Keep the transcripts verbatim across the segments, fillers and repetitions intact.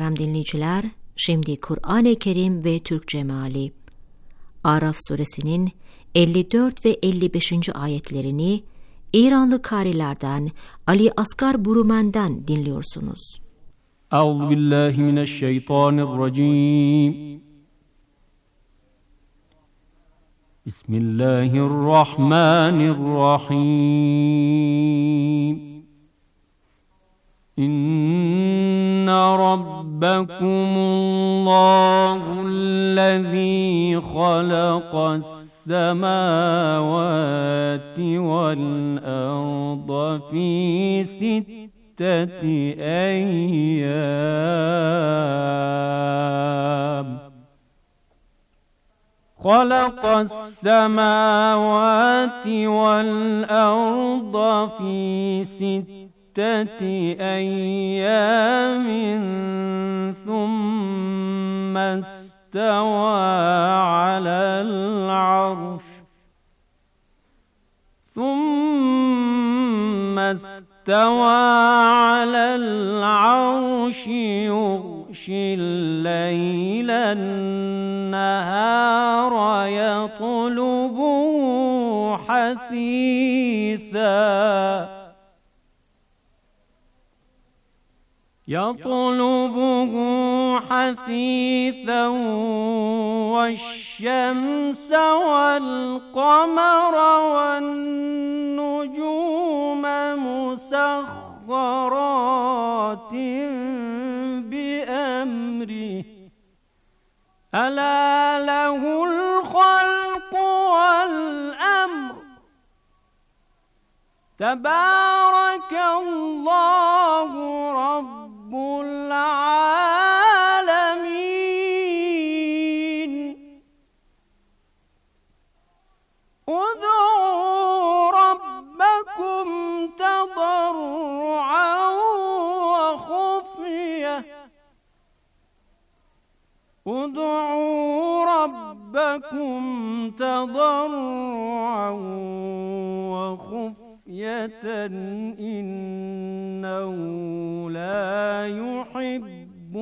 muhterem dinleyiciler, şimdi Kur'an-ı Kerim ve Türkçe meali. Araf suresinin elli dört ve elli beşinci ayetlerini İranlı karilerden Ali Asgar Burumen'den dinliyorsunuz. Euzubillahimineşşeytanirracim. Bismillahirrahmanirrahim. İnne rabbekumullâhullezî halakas semâvâti vel arda fî sitteti eyyâm. خلق السماوات والأرض في ستة أيام ثم استوى على العرش ثم استوى على العرش يغشي الليل النهار يطلبه حثيثا يطلبه حثيثا والشمس والقمر والنجوم مسخرات بأمره ألا له الخلق والأمر تبارك الله رب العالمين ادعوا ربكم تضرعا وخفية ادعوا ربكم تضرعا وخفية إنه لا يحب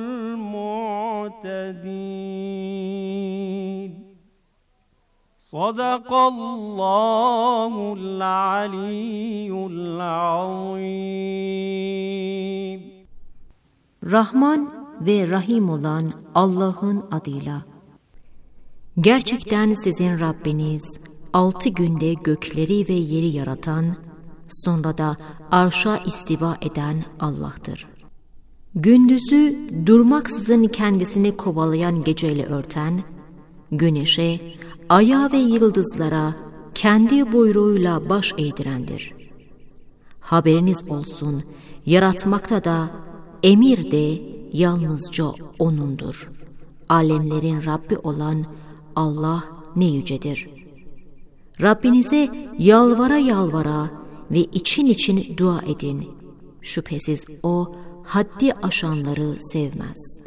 المعتدين. صدق الله العلي العظيم. Rahman ve Rahim olan Allah'ın adıyla. Gerçekten sizin Rabbiniz, altı günde gökleri ve yeri yaratan, sonra da arşa istiva eden Allah'tır. Gündüzü durmaksızın kendisini kovalayan geceyle örten, güneşe, aya ve yıldızlara kendi buyruğuyla baş eğdirendir. Haberiniz olsun, yaratmakta da, emir de yalnızca O'nundur. Alemlerin Rabbi olan Allah ne yücedir. Rabbinize yalvara yalvara ve için için dua edin. Şüphesiz O haddi aşanları sevmez.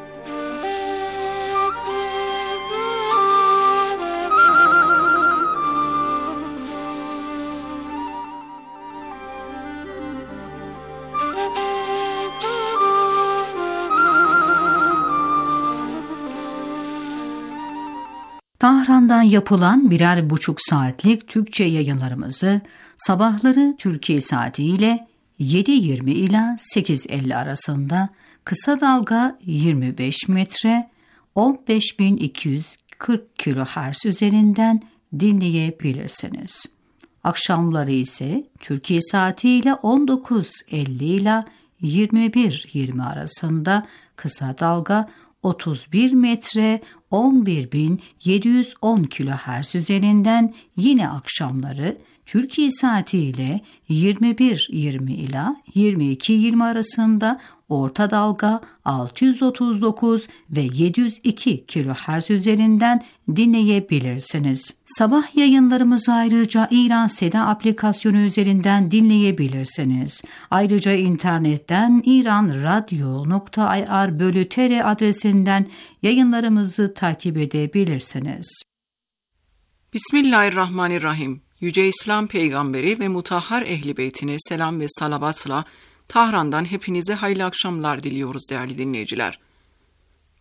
Tahran'dan yapılan birer buçuk saatlik Türkçe yayınlarımızı sabahları Türkiye saatiyle yedi yirmi ila sekiz elli arasında kısa dalga yirmi beş metre on beş bin iki yüz kırk kilohertz üzerinden dinleyebilirsiniz. Akşamları ise Türkiye saatiyle on dokuz elli ila yirmi bir yirmi arasında kısa dalga otuz bir metre on bir bin yedi yüz on kilohertz üzerinden yine akşamları Türkiye saatiyle yirmi bir yirmi ila yirmi iki yirmi arasında orta dalga altı yüz otuz dokuz ve yedi yüz iki kilohertz üzerinden dinleyebilirsiniz. Sabah yayınlarımızı ayrıca İran Seda aplikasyonu üzerinden dinleyebilirsiniz. Ayrıca internetten iranradio nokta ir bölü tr adresinden yayınlarımızı takip edebilirsiniz. Bismillahirrahmanirrahim. Yüce İslam Peygamberi ve mutahhar Ehl-i Beytine selam ve salavatla Tahran'dan hepinize hayırlı akşamlar diliyoruz değerli dinleyiciler.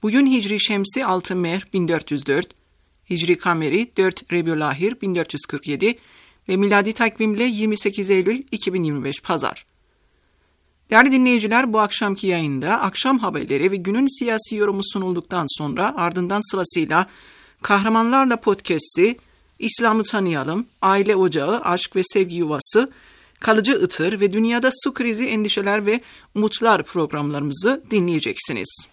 Bugün Hicri Şemsi altı Mehr bin dört yüz dört, Hicri Kameri dört Rebiülahir bin dört yüz kırk yedi ve miladi takvimle yirmi sekiz Eylül iki bin yirmi beş Pazar. Değerli dinleyiciler, bu akşamki yayında akşam haberleri ve günün siyasi yorumu sunulduktan sonra ardından sırasıyla Kahramanlarla Podcast'i, İslam'ı Tanıyalım, Aile Ocağı, Aşk ve Sevgi Yuvası, Kalıcı Itır ve Dünyada Su Krizi, Endişeler ve Umutlar programlarımızı dinleyeceksiniz.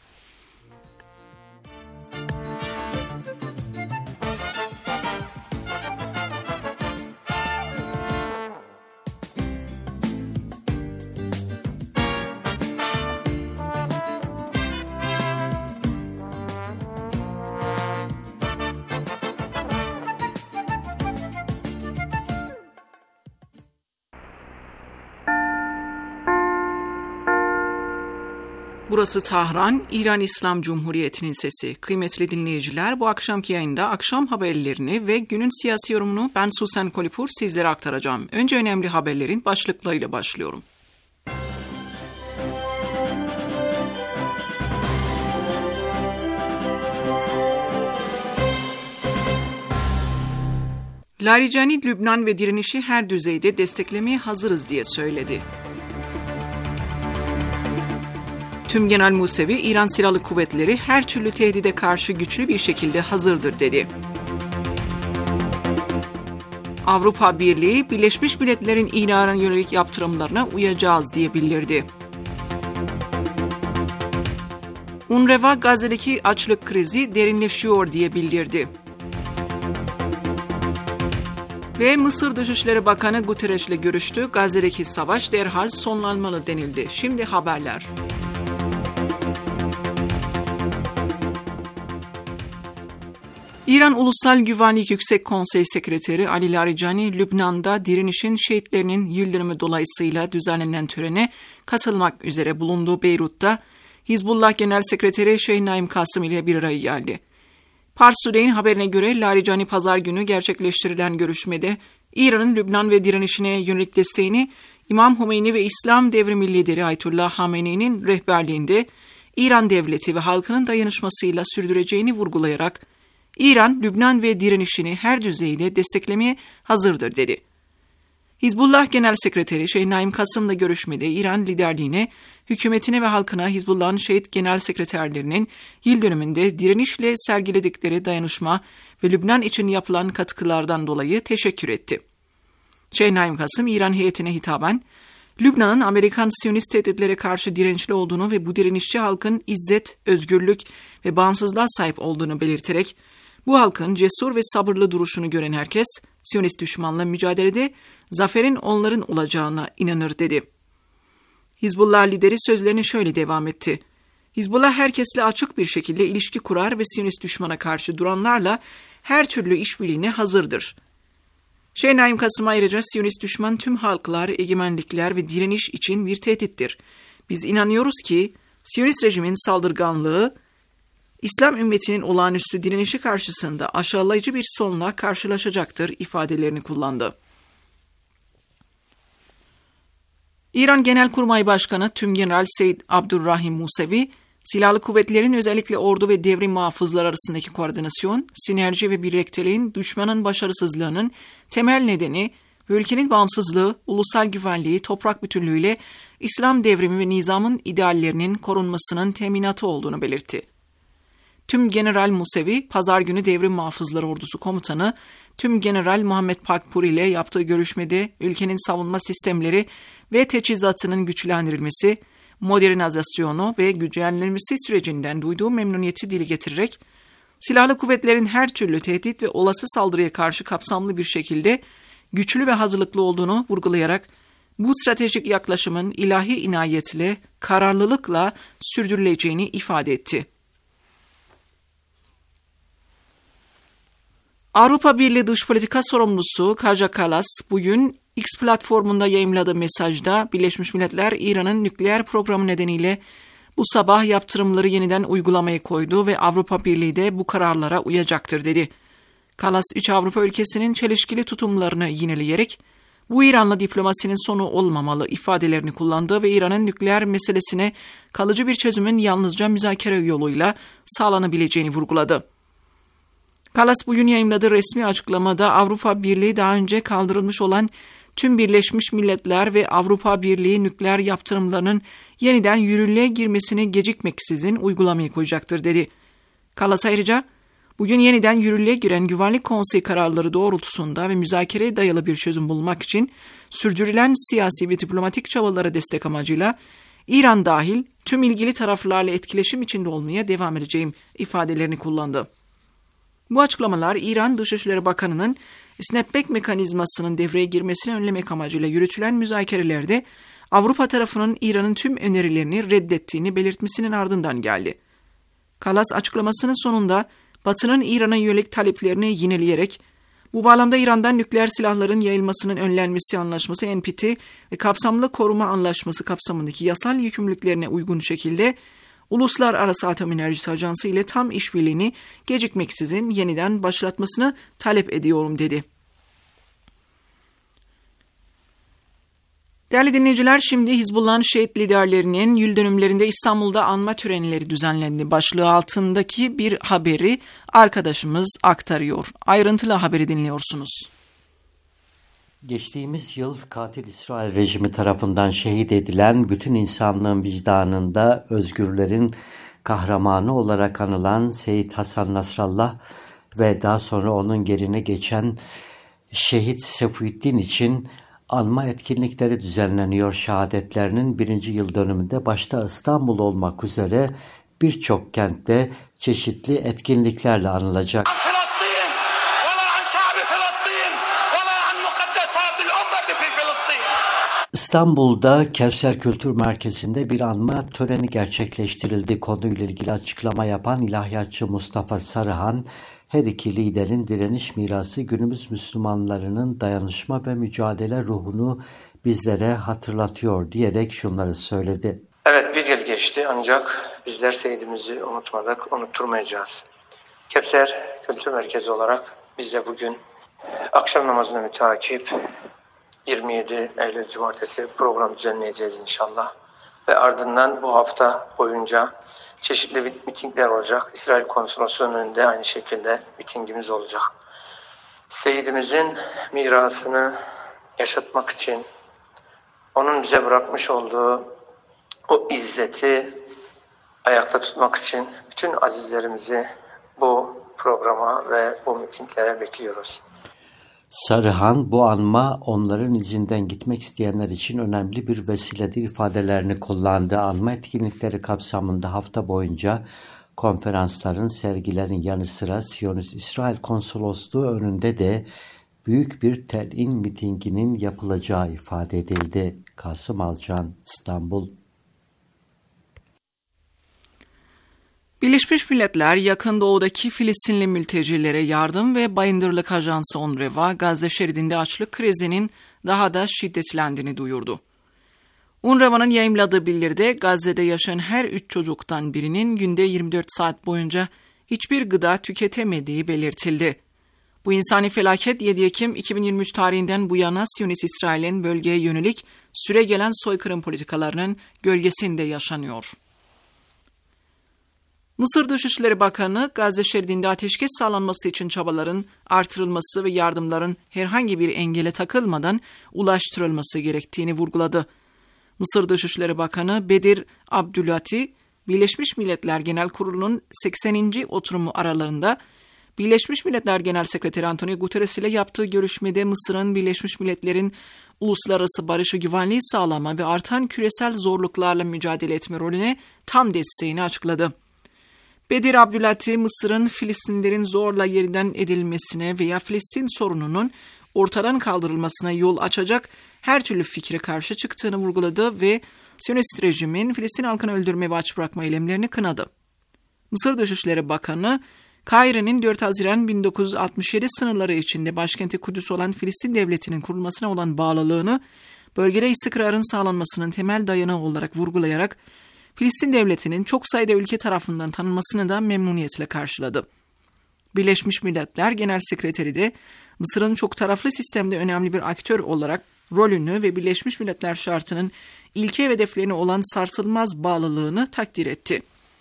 Burası Tahran, İran İslam Cumhuriyeti'nin sesi. Kıymetli dinleyiciler, bu akşamki yayında akşam haberlerini ve günün siyasi yorumunu ben Susan Kolipur sizlere aktaracağım. Önce önemli haberlerin başlıklarıyla başlıyorum. Larijani, Lübnan ve direnişi her düzeyde desteklemeye hazırız diye söyledi. Tümgenel Musevi, İran Silahlı Kuvvetleri her türlü tehdide karşı güçlü bir şekilde hazırdır dedi. Avrupa Birliği, Birleşmiş Milletler'in İran'a yönelik yaptırımlarına uyacağız diye bildirdi. UNRWA, Gazze'deki açlık krizi derinleşiyor diye bildirdi. Ve Mısır Dışişleri Bakanı Guterres ile görüştü. Gazze'deki savaş derhal sonlanmalı denildi. Şimdi haberler. İran Ulusal Güvenlik Yüksek Konseyi Sekreteri Ali Larijani, Lübnan'da direnişin şehitlerinin yıldönümü dolayısıyla düzenlenen törene katılmak üzere bulunduğu Beyrut'ta Hizbullah Genel Sekreteri Şeyh Naim Kasım ile bir araya geldi. Pars Today'in haberine göre Larijani pazar günü gerçekleştirilen görüşmede İran'ın Lübnan ve direnişine yönelik desteğini İmam Hümeyni ve İslam Devrimi Lideri Ayetullah Hamenei'nin rehberliğinde İran devleti ve halkının dayanışmasıyla sürdüreceğini vurgulayarak İran, Lübnan ve direnişini her düzeyde desteklemeye hazırdır dedi. Hizbullah Genel Sekreteri Şeyh Naim Kasım'la görüşmede İran liderliğine, hükümetine ve halkına Hizbullah'ın şehit genel sekreterlerinin yıl dönümünde direnişle sergiledikleri dayanışma ve Lübnan için yapılan katkılardan dolayı teşekkür etti. Şeyh Naim Kasım, İran heyetine hitaben, Lübnan'ın Amerikan Siyonist tehditlere karşı dirençli olduğunu ve bu direnişçi halkın izzet, özgürlük ve bağımsızlığa sahip olduğunu belirterek, bu halkın cesur ve sabırlı duruşunu gören herkes, Siyonist düşmanla mücadelede zaferin onların olacağına inanır dedi. Hizbullah lideri sözlerine şöyle devam etti. Hizbullah herkesle açık bir şekilde ilişki kurar ve Siyonist düşmana karşı duranlarla her türlü işbirliğine hazırdır. Şeyh Naim Kasım ayrıca Siyonist düşman tüm halklar, egemenlikler ve direniş için bir tehdittir. Biz inanıyoruz ki Siyonist rejimin saldırganlığı, İslam ümmetinin olağanüstü direnişi karşısında aşağılayıcı bir sonla karşılaşacaktır ifadelerini kullandı. İran Genelkurmay Başkanı Tümgeneral Seyyid Abdurrahim Musevi, silahlı kuvvetlerin özellikle ordu ve devrim muhafızları arasındaki koordinasyon, sinerji ve birlikteliğin düşmanın başarısızlığının temel nedeni ve ülkenin bağımsızlığı, ulusal güvenliği, toprak bütünlüğüyle İslam devrimi ve nizamın ideallerinin korunmasının teminatı olduğunu belirtti. Tümgeneral Musevi, pazar günü Devrim Muhafızları Ordusu Komutanı Tümgeneral Muhammed Pakpur ile yaptığı görüşmede ülkenin savunma sistemleri ve teçhizatının güçlendirilmesi, modernizasyonu ve güçlendirilmesi sürecinden duyduğu memnuniyeti dile getirerek, silahlı kuvvetlerin her türlü tehdit ve olası saldırıya karşı kapsamlı bir şekilde güçlü ve hazırlıklı olduğunu vurgulayarak, bu stratejik yaklaşımın ilahi inayetle, kararlılıkla sürdürüleceğini ifade etti. Avrupa Birliği Dış Politika Sorumlusu Kaja Kallas bugün X platformunda yayımladığı mesajda Birleşmiş Milletler İran'ın nükleer programı nedeniyle bu sabah yaptırımları yeniden uygulamaya koydu ve Avrupa Birliği de bu kararlara uyacaktır dedi. Kallas, üç Avrupa ülkesinin çelişkili tutumlarını yineleyerek Bu İran'la diplomasinin sonu olmamalı ifadelerini kullandı ve İran'ın nükleer meselesine kalıcı bir çözümün yalnızca müzakere yoluyla sağlanabileceğini vurguladı. Kallas bugün yayımladığı resmi açıklamada Avrupa Birliği daha önce kaldırılmış olan tüm Birleşmiş Milletler ve Avrupa Birliği nükleer yaptırımlarının yeniden yürürlüğe girmesini gecikmeksizin uygulamaya koyacaktır dedi. Kallas ayrıca bugün yeniden yürürlüğe giren Güvenlik Konseyi kararları doğrultusunda ve müzakereye dayalı bir çözüm bulmak için sürdürülen siyasi ve diplomatik çabalara destek amacıyla İran dahil tüm ilgili taraflarla etkileşim içinde olmaya devam edeceğim ifadelerini kullandı. Bu açıklamalar İran Dışişleri Bakanı'nın snapback mekanizmasının devreye girmesini önlemek amacıyla yürütülen müzakerelerde Avrupa tarafının İran'ın tüm önerilerini reddettiğini belirtmesinin ardından geldi. Kallas açıklamasının sonunda Batı'nın İran'a yönelik taleplerini yineleyerek bu bağlamda İran'dan nükleer silahların yayılmasının önlenmesi anlaşması N P T ve kapsamlı koruma anlaşması kapsamındaki yasal yükümlülüklerine uygun şekilde Uluslararası Atom Enerjisi Ajansı ile tam işbirliğini gecikmeksizin yeniden başlatmasını talep ediyorum dedi. Değerli dinleyiciler, şimdi Hizbullah'ın şehit liderlerinin yıl dönümlerinde İstanbul'da anma törenleri düzenlendi başlığı altındaki bir haberi arkadaşımız aktarıyor. Ayrıntılı haberi dinliyorsunuz. Geçtiğimiz yıl katil İsrail rejimi tarafından şehit edilen bütün insanlığın vicdanında özgürlerin kahramanı olarak anılan Seyyid Hasan Nasrallah ve daha sonra onun yerine geçen şehit Seyfüddin için anma etkinlikleri düzenleniyor. Şehadetlerinin birinci yıl dönümünde başta İstanbul olmak üzere birçok kentte çeşitli etkinliklerle anılacak. İstanbul'da Kevser Kültür Merkezi'nde bir anma töreni gerçekleştirildi. Konuyla ilgili açıklama yapan ilahiyatçı Mustafa Sarıhan, her iki liderin direniş mirası günümüz Müslümanlarının dayanışma ve mücadele ruhunu bizlere hatırlatıyor diyerek şunları söyledi. Evet, bir yıl geçti ancak bizler Seyyidimizi unutmadık, unutturmayacağız. Kevser Kültür Merkezi olarak biz de bugün akşam namazını müteakip yirmi yedi Eylül Cumartesi program düzenleyeceğiz inşallah. Ve ardından bu hafta boyunca çeşitli mitingler olacak. İsrail Konsolosluğu'nun önünde aynı şekilde mitingimiz olacak. Seyyidimizin mirasını yaşatmak için onun bize bırakmış olduğu o izzeti ayakta tutmak için bütün azizlerimizi bu programa ve bu mitinglere bekliyoruz. Sarıhan, bu anma onların izinden gitmek isteyenler için önemli bir vesiledir ifadelerini kullandı. Anma etkinlikleri kapsamında hafta boyunca konferansların, sergilerin yanı sıra Siyonist İsrail Konsolosluğu önünde de büyük bir telin mitinginin yapılacağı ifade edildi. Kasım Alcan, İstanbul. Birleşmiş Milletler, Yakın Doğu'daki Filistinli mültecilere yardım ve bayındırlık ajansı UNRWA, Gazze şeridinde açlık krizinin daha da şiddetlendiğini duyurdu. UNRWA'nın yayımladığı bildiride Gazze'de yaşayan her üç çocuktan birinin günde yirmi dört saat boyunca hiçbir gıda tüketemediği belirtildi. Bu insani felaket yedi Ekim iki bin yirmi üç tarihinden bu yana Siyonist İsrail'in bölgeye yönelik süregelen soykırım politikalarının gölgesinde yaşanıyor. Mısır Dışişleri Bakanı, Gazze şeridinde ateşkes sağlanması için çabaların artırılması ve yardımların herhangi bir engele takılmadan ulaştırılması gerektiğini vurguladı. Mısır Dışişleri Bakanı Bedir Abdülati, Birleşmiş Milletler Genel Kurulu'nun sekseninci oturumu aralarında Birleşmiş Milletler Genel Sekreteri Antonio Guterres ile yaptığı görüşmede Mısır'ın Birleşmiş Milletler'in uluslararası barışı güvenliği sağlama ve artan küresel zorluklarla mücadele etme rolüne tam desteğini açıkladı. Bedir Abdülati, Mısır'ın Filistinlilerin zorla yerden edilmesine veya Filistin sorununun ortadan kaldırılmasına yol açacak her türlü fikre karşı çıktığını vurguladı ve Siyonist rejimin Filistin halkını öldürme ve aç bırakma eylemlerini kınadı. Mısır Dışişleri Bakanı, Kahire'nin dört Haziran bin dokuz yüz altmış yedi sınırları içinde başkenti Kudüs olan Filistin Devleti'nin kurulmasına olan bağlılığını, bölgede istikrarın sağlanmasının temel dayanağı olarak vurgulayarak, Filistin Devleti'nin çok sayıda ülke tarafından tanınmasını da memnuniyetle karşıladı. Birleşmiş Milletler Genel Sekreteri de Mısır'ın çok taraflı sistemde önemli bir aktör olarak rolünü ve Birleşmiş Milletler Şartı'nın ilke ve hedeflerine olan sarsılmaz bağlılığını takdir etti.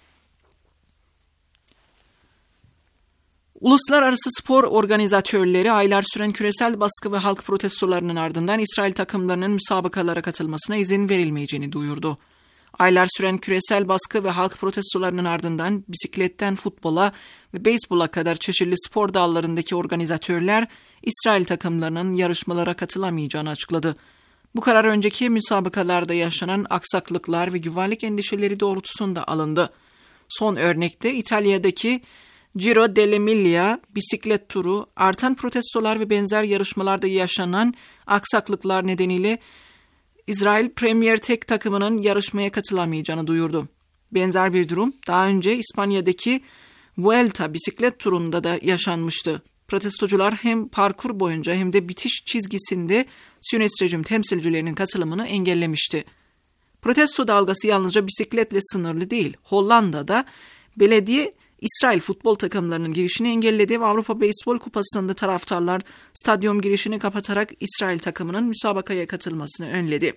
Uluslararası spor organizatörleri aylar süren küresel baskı ve halk protestolarının ardından İsrail takımlarının müsabakalara katılmasına izin verilmeyeceğini duyurdu. Aylar süren küresel baskı ve halk protestolarının ardından bisikletten futbola ve beyzbola kadar çeşitli spor dallarındaki organizatörler İsrail takımlarının yarışmalara katılamayacağını açıkladı. Bu karar önceki müsabakalarda yaşanan aksaklıklar ve güvenlik endişeleri doğrultusunda alındı. Son örnekte İtalya'daki Giro dell'Emilia bisiklet turu, artan protestolar ve benzer yarışmalarda yaşanan aksaklıklar nedeniyle İsrail Premier Tek takımının yarışmaya katılamayacağını duyurdu. Benzer bir durum daha önce İspanya'daki Vuelta bisiklet turunda da yaşanmıştı. Protestocular hem parkur boyunca hem de bitiş çizgisinde Siyonist rejim temsilcilerinin katılımını engellemişti. Protesto dalgası yalnızca bisikletle sınırlı değil. Hollanda'da belediye İsrail futbol takımlarının girişini engelledi ve Avrupa Beyzbol Kupası'nda taraftarlar stadyum girişini kapatarak İsrail takımının müsabakaya katılmasını önledi.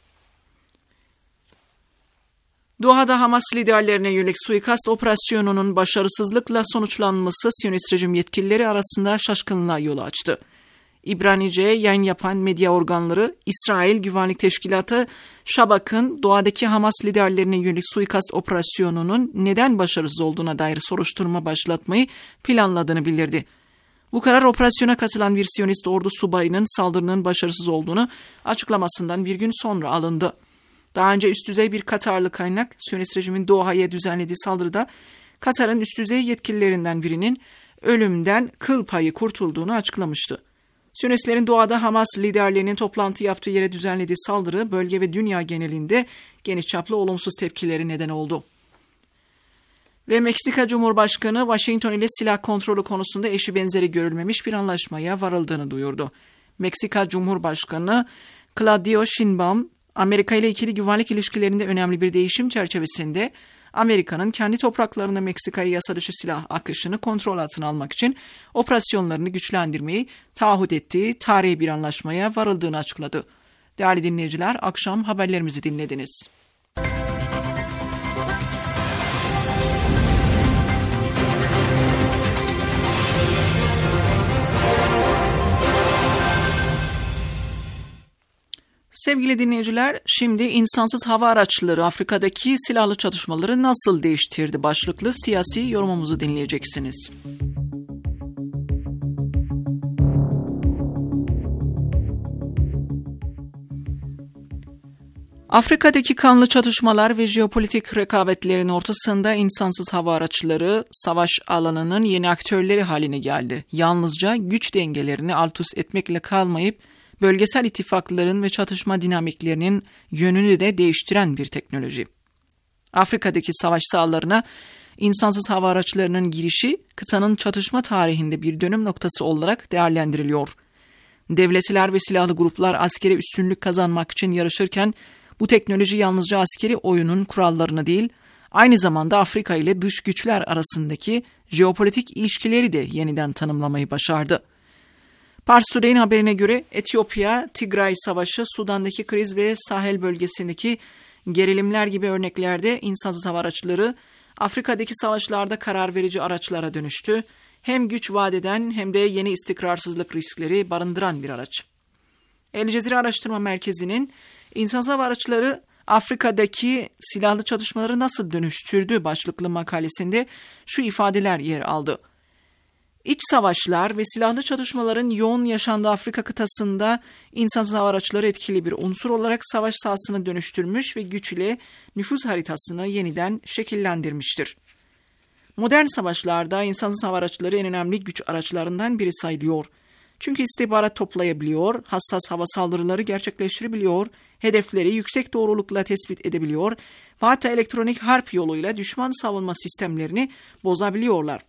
Doha'da Hamas liderlerine yönelik suikast operasyonunun başarısızlıkla sonuçlanması Siyonist rejim yetkilileri arasında şaşkınlığa yol açtı. İbranice yayın yapan medya organları, İsrail Güvenlik Teşkilatı, Şabak'ın Doğa'daki Hamas liderlerine yönelik suikast operasyonunun neden başarısız olduğuna dair soruşturma başlatmayı planladığını bildirdi. Bu karar operasyona katılan bir Siyonist ordu subayının saldırının başarısız olduğunu açıklamasından bir gün sonra alındı. Daha önce üst düzey bir Katarlı kaynak, Siyonist rejimin Doha'ya düzenlediği saldırıda Katar'ın üst düzey yetkililerinden birinin ölümden kıl payı kurtulduğunu açıklamıştı. Siyonistlerin Doğa'da Hamas liderlerinin toplantı yaptığı yere düzenlediği saldırı bölge ve dünya genelinde geniş çaplı olumsuz tepkileri neden oldu. Ve Meksika Cumhurbaşkanı Washington ile silah kontrolü konusunda eşi benzeri görülmemiş bir anlaşmaya varıldığını duyurdu. Meksika Cumhurbaşkanı Claudia Sheinbaum, Amerika ile ikili güvenlik ilişkilerinde önemli bir değişim çerçevesinde Amerika'nın kendi topraklarında Meksika'ya yasa dışı silah akışını kontrol altına almak için operasyonlarını güçlendirmeyi taahhüt ettiği tarihi bir anlaşmaya varıldığını açıkladı. Değerli dinleyiciler, akşam haberlerimizi dinlediniz. Sevgili dinleyiciler, şimdi insansız hava araçları Afrika'daki silahlı çatışmaları nasıl değiştirdi başlıklı siyasi yorumumuzu dinleyeceksiniz. Afrika'daki kanlı çatışmalar ve jeopolitik rekabetlerin ortasında insansız hava araçları savaş alanının yeni aktörleri haline geldi. Yalnızca güç dengelerini alt üst etmekle kalmayıp bölgesel ittifakların ve çatışma dinamiklerinin yönünü de değiştiren bir teknoloji. Afrika'daki savaş sahalarına insansız hava araçlarının girişi kıtanın çatışma tarihinde bir dönüm noktası olarak değerlendiriliyor. Devletler ve silahlı gruplar askeri üstünlük kazanmak için yarışırken bu teknoloji yalnızca askeri oyunun kurallarını değil, aynı zamanda Afrika ile dış güçler arasındaki jeopolitik ilişkileri de yeniden tanımlamayı başardı. Pars Today'in haberine göre Etiyopya, Tigray Savaşı, Sudan'daki kriz ve Sahel bölgesindeki gerilimler gibi örneklerde insansız hava araçları Afrika'daki savaşlarda karar verici araçlara dönüştü. Hem güç vaat eden hem de yeni istikrarsızlık riskleri barındıran bir araç. El Cezire Araştırma Merkezi'nin insansız hava araçları Afrika'daki silahlı çatışmaları nasıl dönüştürdü başlıklı makalesinde şu ifadeler yer aldı. İç savaşlar ve silahlı çatışmaların yoğun yaşandığı Afrika kıtasında insansız hava araçları etkili bir unsur olarak savaş sahasını dönüştürmüş ve güç ile nüfuz haritasını yeniden şekillendirmiştir. Modern savaşlarda insansız hava araçları en önemli güç araçlarından biri sayılıyor. Çünkü istihbarat toplayabiliyor, hassas hava saldırıları gerçekleştirebiliyor, hedefleri yüksek doğrulukla tespit edebiliyor ve hatta elektronik harp yoluyla düşman savunma sistemlerini bozabiliyorlar.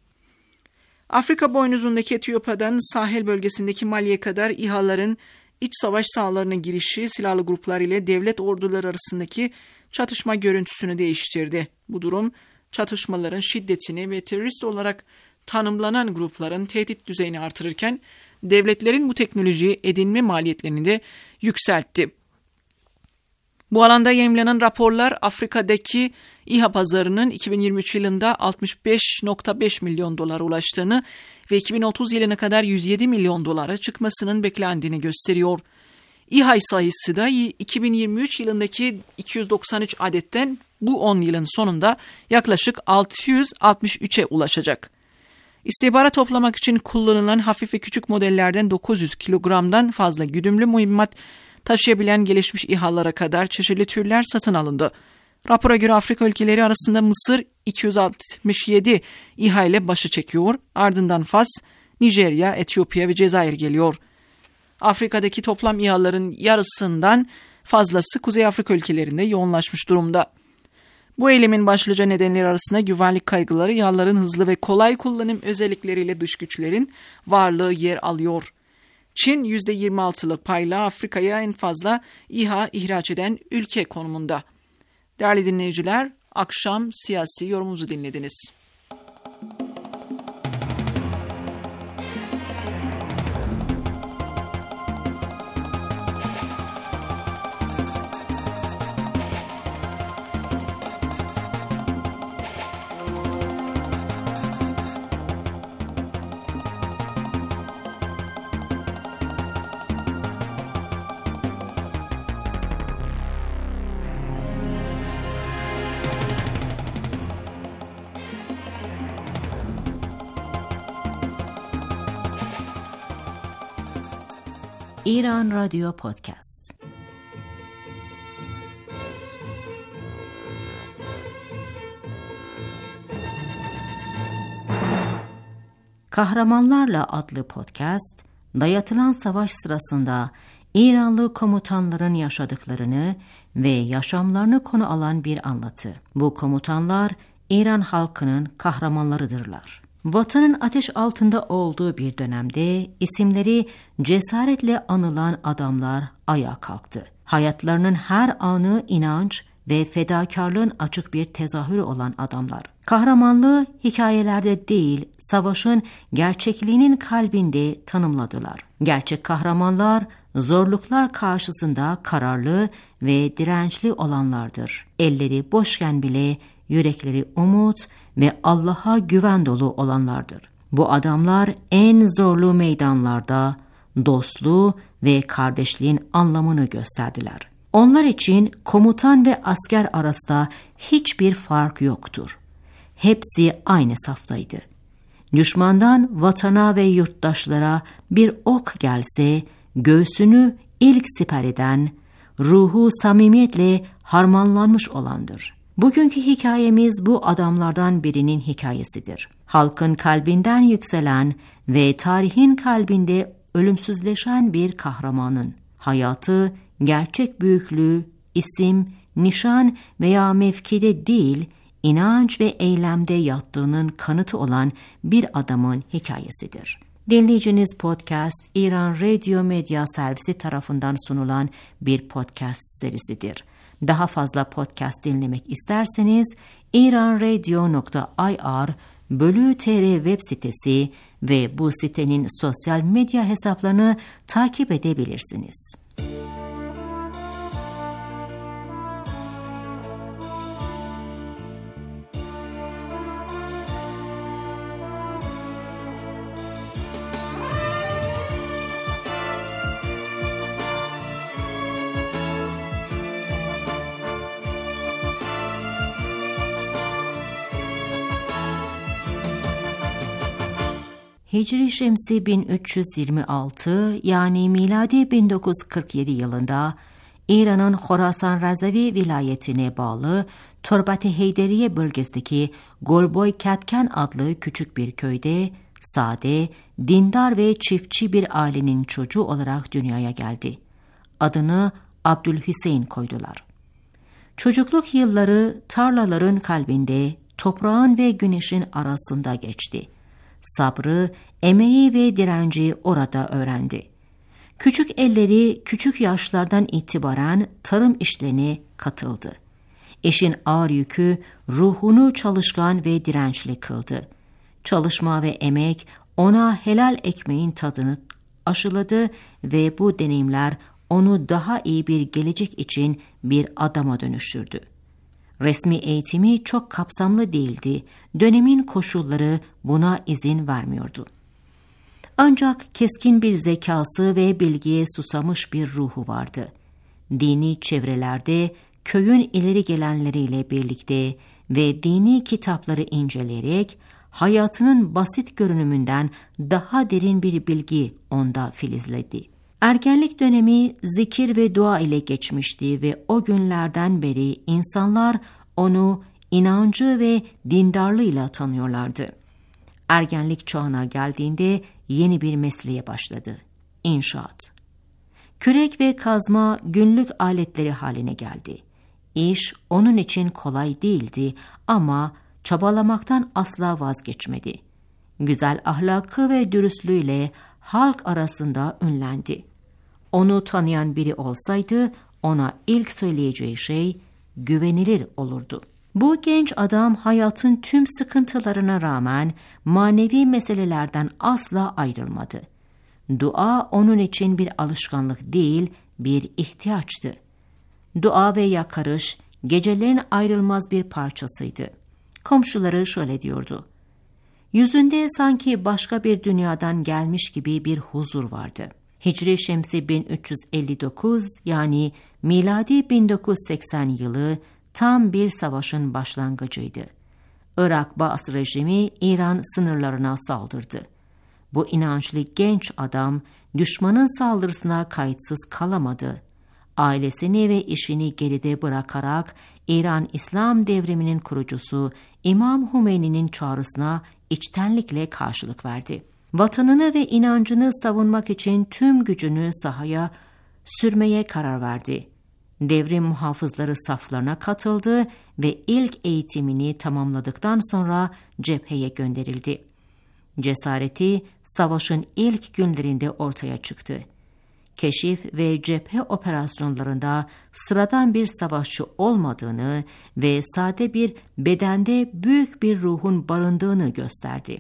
Afrika boynuzundaki Etiyopya'dan sahil bölgesindeki Mali'ye kadar İHA'ların iç savaş sahalarına girişi silahlı gruplar ile devlet orduları arasındaki çatışma görüntüsünü değiştirdi. Bu durum çatışmaların şiddetini ve terörist olarak tanımlanan grupların tehdit düzeyini artırırken devletlerin bu teknolojiyi edinme maliyetlerini de yükseltti. Bu alanda yayımlanan raporlar Afrika'daki İHA pazarının iki bin yirmi üç yılında altmış beş virgül beş milyon dolara ulaştığını ve iki bin otuz yılına kadar yüz yedi milyon dolara çıkmasının beklendiğini gösteriyor. İHA sayısı da iki bin yirmi üç yılındaki iki yüz doksan üç adetten bu on yılın sonunda yaklaşık altı yüz altmış üçe ulaşacak. İstihbarat toplamak için kullanılan hafif ve küçük modellerden dokuz yüz kilogramdan fazla güdümlü mühimmat taşıyabilen gelişmiş İHA'lara kadar çeşitli türler satın alındı. Rapora göre Afrika ülkeleri arasında Mısır iki yüz altmış yedi İHA ile başı çekiyor, ardından Fas, Nijerya, Etiyopya ve Cezayir geliyor. Afrika'daki toplam İHA'ların yarısından fazlası Kuzey Afrika ülkelerinde yoğunlaşmış durumda. Bu eylemin başlıca nedenleri arasında güvenlik kaygıları, İHA'ların hızlı ve kolay kullanım özellikleriyle dış güçlerin varlığı yer alıyor. Çin yüzde yirmi altılık payla Afrika'ya en fazla İHA ihraç eden ülke konumunda. Değerli dinleyiciler, akşam siyasi yorumumuzu dinlediniz. İran Radyo Podcast. Kahramanlarla adlı podcast, dayatılan savaş sırasında İranlı komutanların yaşadıklarını ve yaşamlarını konu alan bir anlatı. Bu komutanlar İran halkının kahramanlarıdırlar. Vatanın ateş altında olduğu bir dönemde isimleri cesaretle anılan adamlar ayağa kalktı. Hayatlarının her anı inanç ve fedakarlığın açık bir tezahürü olan adamlar. Kahramanlığı hikayelerde değil, savaşın gerçekliğinin kalbinde tanımladılar. Gerçek kahramanlar zorluklar karşısında kararlı ve dirençli olanlardır. Elleri boşken bile yürekleri umut ve Allah'a güven dolu olanlardır. Bu adamlar en zorlu meydanlarda dostluğu ve kardeşliğin anlamını gösterdiler. Onlar için komutan ve asker arasında hiçbir fark yoktur. Hepsi aynı saftaydı. Düşmandan vatana ve yurttaşlara bir ok gelse göğsünü ilk siper eden, ruhu samimiyetle harmanlanmış olandır. Bugünkü hikayemiz bu adamlardan birinin hikayesidir. Halkın kalbinden yükselen ve tarihin kalbinde ölümsüzleşen bir kahramanın hayatı, gerçek büyüklüğü, isim, nişan veya mevkide değil, inanç ve eylemde yattığının kanıtı olan bir adamın hikayesidir. Dinleyiciniz podcast, İran Radyo Medya Servisi tarafından sunulan bir podcast serisidir. Daha fazla podcast dinlemek isterseniz iranradio nokta i r bölü tr web sitesi ve bu sitenin sosyal medya hesaplarını takip edebilirsiniz. Hicri Şemsi bin üç yüz yirmi altı yani miladi bin dokuz yüz kırk yedi yılında İran'ın Khorasan Razavi vilayetine bağlı Torbat-ı Heyderiye bölgesindeki Golboy Katkan adlı küçük bir köyde sade, dindar ve çiftçi bir ailenin çocuğu olarak dünyaya geldi. Adını Abdülhüseyin koydular. Çocukluk yılları tarlaların kalbinde, toprağın ve güneşin arasında geçti. Sabrı, emeği ve direnci orada öğrendi. Küçük elleri küçük yaşlardan itibaren tarım işlerine katıldı. İşin ağır yükü ruhunu çalışkan ve dirençli kıldı. Çalışma ve emek ona helal ekmeğin tadını aşıladı ve bu deneyimler onu daha iyi bir gelecek için bir adama dönüştürdü. Resmi eğitimi çok kapsamlı değildi, dönemin koşulları buna izin vermiyordu. Ancak keskin bir zekası ve bilgiye susamış bir ruhu vardı. Dini çevrelerde köyün ileri gelenleriyle birlikte ve dini kitapları inceleyerek hayatının basit görünümünden daha derin bir bilgi onda filizledi. Ergenlik dönemi zikir ve dua ile geçmişti ve o günlerden beri insanlar onu inancı ve dindarlığıyla tanıyorlardı. Ergenlik çağına geldiğinde yeni bir mesleğe başladı. İnşaat. Kürek ve kazma günlük aletleri haline geldi. İş onun için kolay değildi ama çabalamaktan asla vazgeçmedi. Güzel ahlakı ve dürüstlüğüyle halk arasında ünlendi. Onu tanıyan biri olsaydı ona ilk söyleyeceği şey güvenilir olurdu. Bu genç adam hayatın tüm sıkıntılarına rağmen manevi meselelerden asla ayrılmadı. Dua onun için bir alışkanlık değil, bir ihtiyaçtı. Dua ve yakarış gecelerin ayrılmaz bir parçasıydı. Komşuları şöyle diyordu: yüzünde sanki başka bir dünyadan gelmiş gibi bir huzur vardı. Hicri Şemsi bin üç yüz elli dokuz yani miladi bin dokuz yüz seksen yılı tam bir savaşın başlangıcıydı. Irak Baas rejimi İran sınırlarına saldırdı. Bu inançlı genç adam düşmanın saldırısına kayıtsız kalamadı. Ailesini ve işini geride bırakarak İran İslam devriminin kurucusu İmam Hümeyni'nin çağrısına içtenlikle karşılık verdi. Vatanını ve inancını savunmak için tüm gücünü sahaya sürmeye karar verdi. Devrim muhafızları saflarına katıldı ve ilk eğitimini tamamladıktan sonra cepheye gönderildi. Cesareti savaşın ilk günlerinde ortaya çıktı. Keşif ve cephe operasyonlarında sıradan bir savaşçı olmadığını ve sade bir bedende büyük bir ruhun barındığını gösterdi.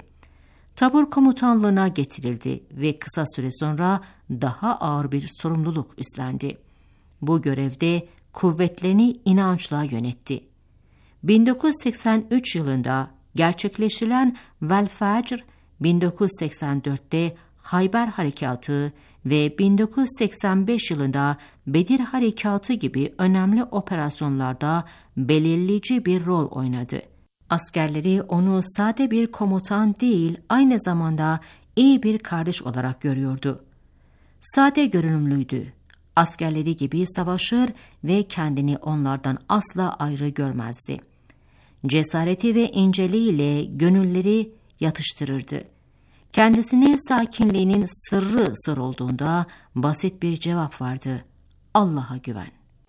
Tabur komutanlığına getirildi ve kısa süre sonra daha ağır bir sorumluluk üstlendi. Bu görevde kuvvetlerini inançla yönetti. bin dokuz yüz seksen üç yılında gerçekleştirilen Vel-Fecr, bin dokuz yüz seksen dörtte Hayber Harekatı ve bin dokuz yüz seksen beş yılında Bedir Harekatı gibi önemli operasyonlarda belirleyici bir rol oynadı. Askerleri onu sade bir komutan değil, aynı zamanda iyi bir kardeş olarak görüyordu. Sade görünümlüydü. Askerleri gibi savaşır ve kendini onlardan asla ayrı görmezdi. Cesareti ve inceliğiyle gönülleri yatıştırırdı. Kendisine sakinliğinin sırrı sorulduğunda basit bir cevap vardı: Allah'a güven.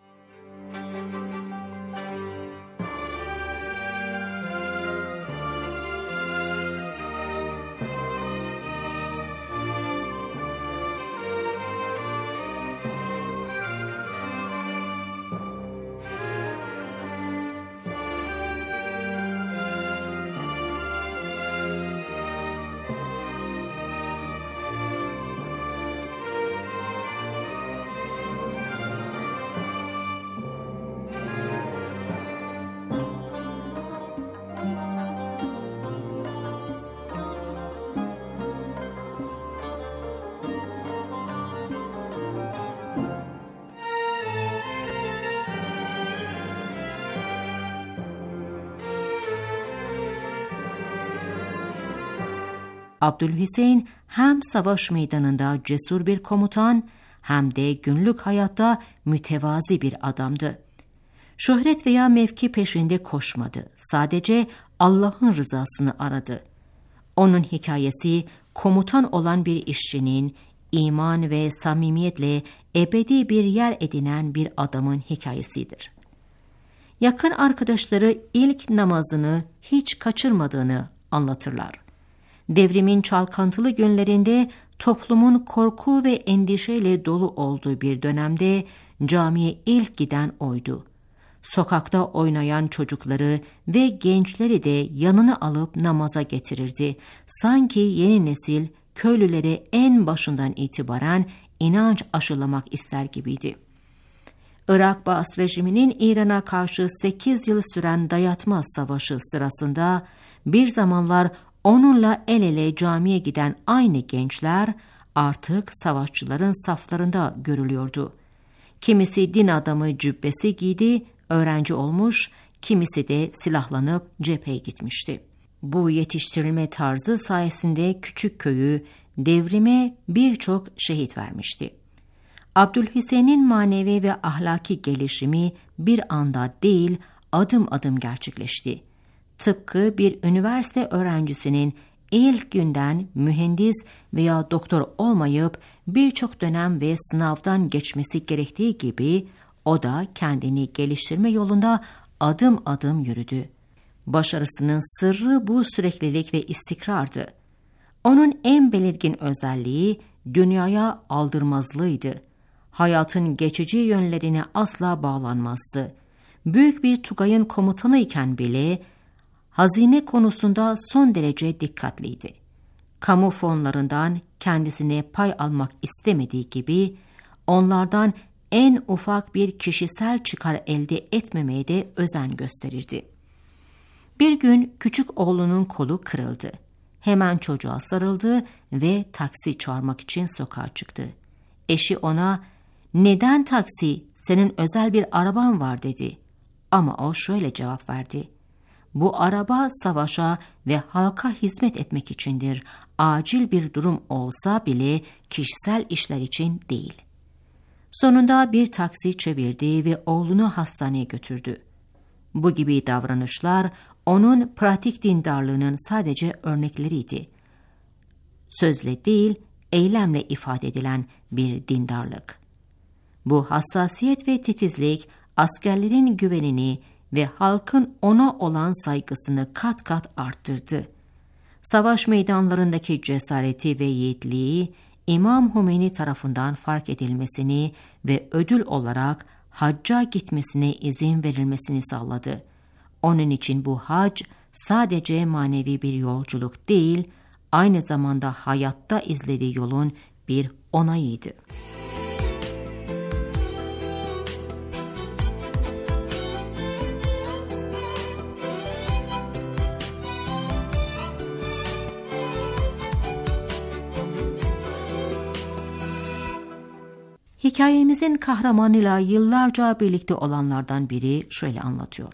Abdülhüseyin hem savaş meydanında cesur bir komutan hem de günlük hayatta mütevazi bir adamdı. Şöhret veya mevki peşinde koşmadı. Sadece Allah'ın rızasını aradı. Onun hikayesi komutan olan bir işçinin iman ve samimiyetle ebedi bir yer edinen bir adamın hikayesidir. Yakın arkadaşları ilk namazını hiç kaçırmadığını anlatırlar. Devrimin çalkantılı günlerinde toplumun korku ve endişeyle dolu olduğu bir dönemde camiye ilk giden oydu. Sokakta oynayan çocukları ve gençleri de yanına alıp namaza getirirdi. Sanki yeni nesil köylülere en başından itibaren inanç aşılamak ister gibiydi. Irak Baas rejiminin İran'a karşı sekiz yıl süren dayatma savaşı sırasında bir zamanlar onunla el ele camiye giden aynı gençler artık savaşçıların saflarında görülüyordu. Kimisi din adamı cübbesi giydi, öğrenci olmuş, kimisi de silahlanıp cepheye gitmişti. Bu yetiştirilme tarzı sayesinde küçük köyü devrime birçok şehit vermişti. Abdülhüseyin'in manevi ve ahlaki gelişimi bir anda değil, adım adım gerçekleşti. Tıpkı bir üniversite öğrencisinin ilk günden mühendis veya doktor olmayıp birçok dönem ve sınavdan geçmesi gerektiği gibi o da kendini geliştirme yolunda adım adım yürüdü. Başarısının sırrı bu süreklilik ve istikrardı. Onun en belirgin özelliği dünyaya aldırmazlığıydı. Hayatın geçici yönlerine asla bağlanmazdı. Büyük bir tugayın komutanı iken bile hazine konusunda son derece dikkatliydi. Kamu fonlarından kendisine pay almak istemediği gibi onlardan en ufak bir kişisel çıkar elde etmemeye de özen gösterirdi. Bir gün küçük oğlunun kolu kırıldı. Hemen çocuğa sarıldı ve taksi çağırmak için sokağa çıktı. Eşi ona, "Neden taksi? Senin özel bir araban var." dedi. Ama o şöyle cevap verdi: "Bu araba savaşa ve halka hizmet etmek içindir. Acil bir durum olsa bile kişisel işler için değil." Sonunda bir taksi çevirdi ve oğlunu hastaneye götürdü. Bu gibi davranışlar onun pratik dindarlığının sadece örnekleriydi. Sözle değil, eylemle ifade edilen bir dindarlık. Bu hassasiyet ve titizlik askerlerin güvenini ve halkın ona olan saygısını kat kat arttırdı. Savaş meydanlarındaki cesareti ve yiğitliği İmam Hümeyni tarafından fark edilmesini ve ödül olarak hacca gitmesine izin verilmesini sağladı. Onun için bu hac sadece manevi bir yolculuk değil, aynı zamanda hayatta izlediği yolun bir onayıydı. Hikayemizin kahramanıyla yıllarca birlikte olanlardan biri şöyle anlatıyor.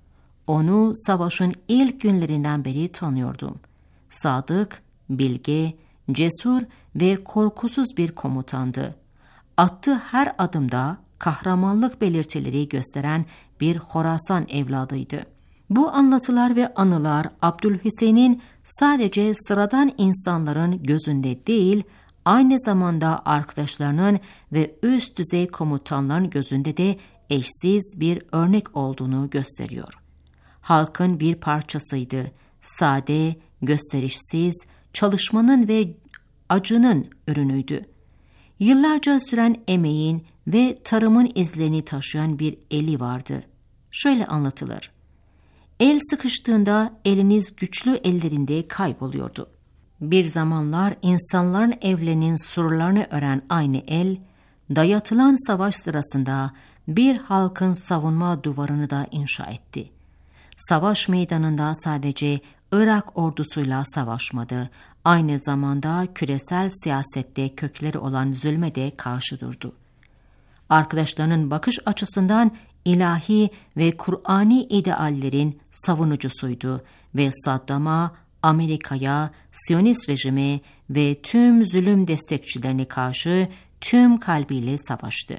Onu savaşın ilk günlerinden beri tanıyordum. Sadık, bilge, cesur ve korkusuz bir komutandı. Attığı her adımda kahramanlık belirtileri gösteren bir Horasan evladıydı. Bu anlatılar ve anılar Abdülhüseyin'in sadece sıradan insanların gözünde değil, aynı zamanda arkadaşlarının ve üst düzey komutanların gözünde de eşsiz bir örnek olduğunu gösteriyor. Halkın bir parçasıydı. Sade, gösterişsiz, çalışmanın ve acının ürünüydü. Yıllarca süren emeğin ve tarımın izlerini taşıyan bir eli vardı. Şöyle anlatılır. El sıkıştığında eliniz güçlü ellerinde kayboluyordu. Bir zamanlar insanların evlerinin surlarını ören aynı el, dayatılan savaş sırasında bir halkın savunma duvarını da inşa etti. Savaş meydanında sadece Irak ordusuyla savaşmadı, aynı zamanda küresel siyasette kökleri olan zulme de karşı durdu. Arkadaşlarının bakış açısından ilahi ve Kur'ani ideallerin savunucusuydu ve Saddam'a, Amerika'ya, Siyonist rejime ve tüm zulüm destekçilerine karşı tüm kalbiyle savaştı.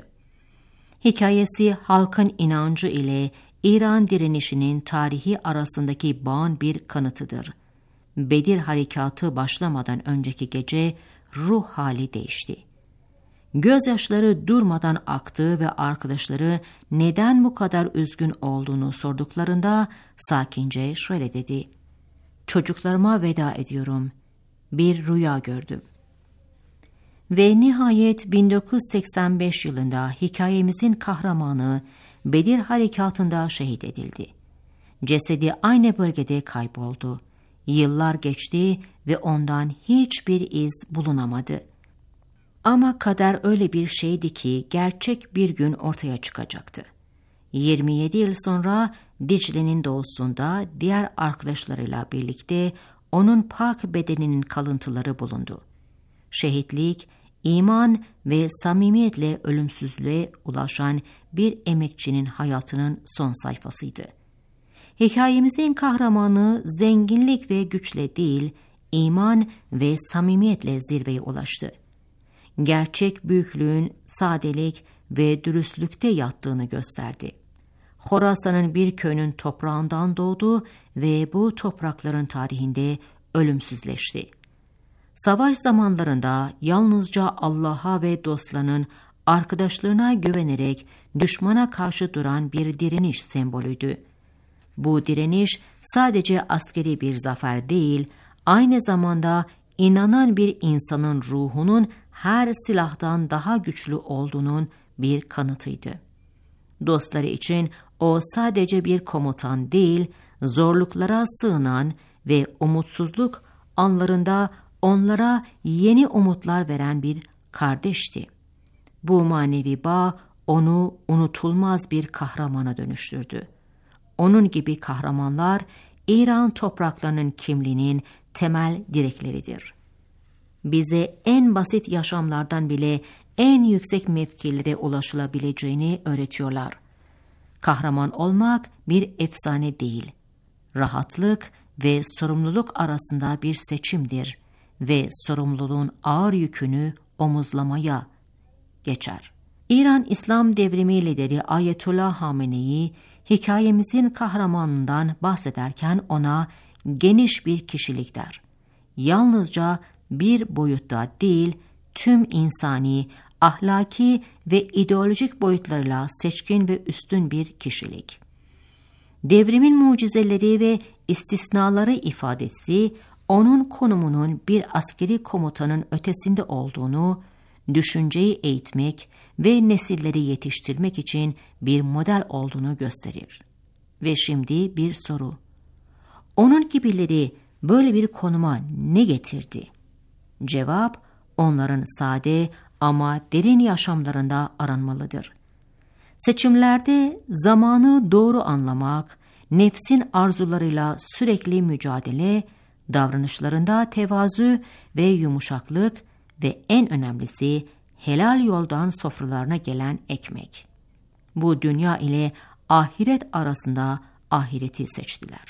Hikayesi halkın inancı ile İran direnişinin tarihi arasındaki bağın bir kanıtıdır. Bedir harekatı başlamadan önceki gece ruh hali değişti. Gözyaşları durmadan aktı ve arkadaşları neden bu kadar üzgün olduğunu sorduklarında sakince şöyle dedi: "Çocuklarıma veda ediyorum. Bir rüya gördüm." Ve nihayet bin dokuz yüz seksen beş yılında hikayemizin kahramanı Bedir harekatında şehit edildi. Cesedi aynı bölgede kayboldu. Yıllar geçti ve ondan hiçbir iz bulunamadı. Ama kader öyle bir şeydi ki gerçek bir gün ortaya çıkacaktı. yirmi yedi yıl sonra Dicle'nin doğusunda diğer arkadaşlarıyla birlikte onun pak bedeninin kalıntıları bulundu. Şehitlik, iman ve samimiyetle ölümsüzlüğe ulaşan bir emekçinin hayatının son sayfasıydı. Hikayemizin kahramanı zenginlik ve güçle değil, iman ve samimiyetle zirveye ulaştı. Gerçek büyüklüğün sadelik ve dürüstlükte yattığını gösterdi. Horasan'ın bir köyünün toprağından doğdu ve bu toprakların tarihinde ölümsüzleşti. Savaş zamanlarında yalnızca Allah'a ve dostlarının arkadaşlığına güvenerek düşmana karşı duran bir direniş sembolüydü. Bu direniş sadece askeri bir zafer değil, aynı zamanda inanan bir insanın ruhunun her silahtan daha güçlü olduğunun bir kanıtıydı. Dostları için o sadece bir komutan değil, zorluklara sığınan ve umutsuzluk anlarında onlara yeni umutlar veren bir kardeşti. Bu manevi bağ onu unutulmaz bir kahramana dönüştürdü. Onun gibi kahramanlar İran topraklarının kimliğinin temel direkleridir. Bize en basit yaşamlardan bile en yüksek mevkilere ulaşılabileceğini öğretiyorlar. Kahraman olmak bir efsane değil. Rahatlık ve sorumluluk arasında bir seçimdir ve sorumluluğun ağır yükünü omuzlamaya geçer. İran İslam Devrimi lideri Ayetullah Hamenei hikayemizin kahramanından bahsederken ona geniş bir kişilik der. Yalnızca bir boyutta değil, tüm insani, ahlaki ve ideolojik boyutlarıyla seçkin ve üstün bir kişilik. Devrimin mucizeleri ve istisnaları ifadesi, onun konumunun bir askeri komutanın ötesinde olduğunu, düşünceyi eğitmek ve nesilleri yetiştirmek için bir model olduğunu gösterir. Ve şimdi bir soru. Onun gibileri böyle bir konuma ne getirdi? Cevap, onların sade ama derin yaşamlarında aranmalıdır. Seçimlerde zamanı doğru anlamak, nefsin arzularıyla sürekli mücadele, davranışlarında tevazu ve yumuşaklık ve en önemlisi helal yoldan sofralarına gelen ekmek. Bu dünya ile ahiret arasında ahireti seçtiler.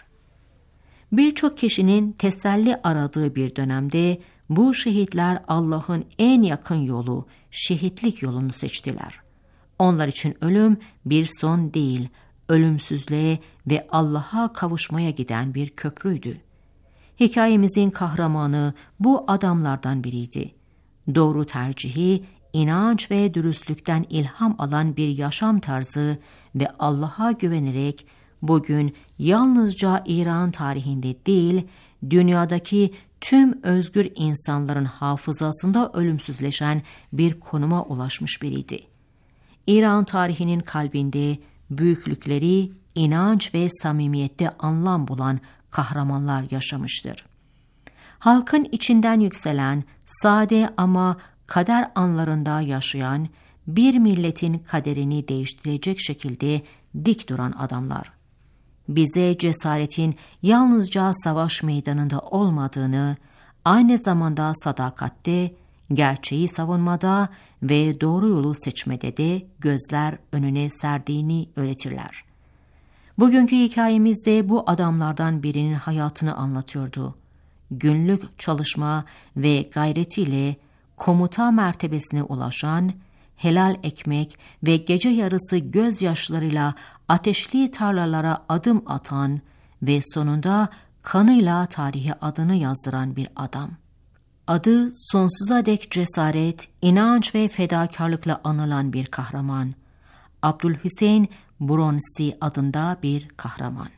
Birçok kişinin teselli aradığı bir dönemde bu şehitler Allah'ın en yakın yolu, şehitlik yolunu seçtiler. Onlar için ölüm bir son değil, ölümsüzlüğe ve Allah'a kavuşmaya giden bir köprüydü. Hikayemizin kahramanı bu adamlardan biriydi. Doğru tercihi, inanç ve dürüstlükten ilham alan bir yaşam tarzı ve Allah'a güvenerek bugün yalnızca İran tarihinde değil, dünyadaki tüm özgür insanların hafızasında ölümsüzleşen bir konuma ulaşmış biriydi. İran tarihinin kalbinde büyüklükleri, inanç ve samimiyette anlam bulan kahramanlar yaşamıştır. Halkın içinden yükselen, sade ama kader anlarında yaşayan, bir milletin kaderini değiştirecek şekilde dik duran adamlar. Bize cesaretin yalnızca savaş meydanında olmadığını, aynı zamanda sadakatte, gerçeği savunmada ve doğru yolu seçmede de gözler önüne serdiğini öğretirler. Bugünkü hikayemizde bu adamlardan birinin hayatını anlatıyordu. Günlük çalışma ve gayretiyle komuta mertebesine ulaşan, helal ekmek ve gece yarısı gözyaşlarıyla ateşli tarlalara adım atan ve sonunda kanıyla tarihe adını yazdıran bir adam. Adı sonsuza dek cesaret, inanç ve fedakarlıkla anılan bir kahraman. Abdülhüseyin Bronsi adında bir kahraman.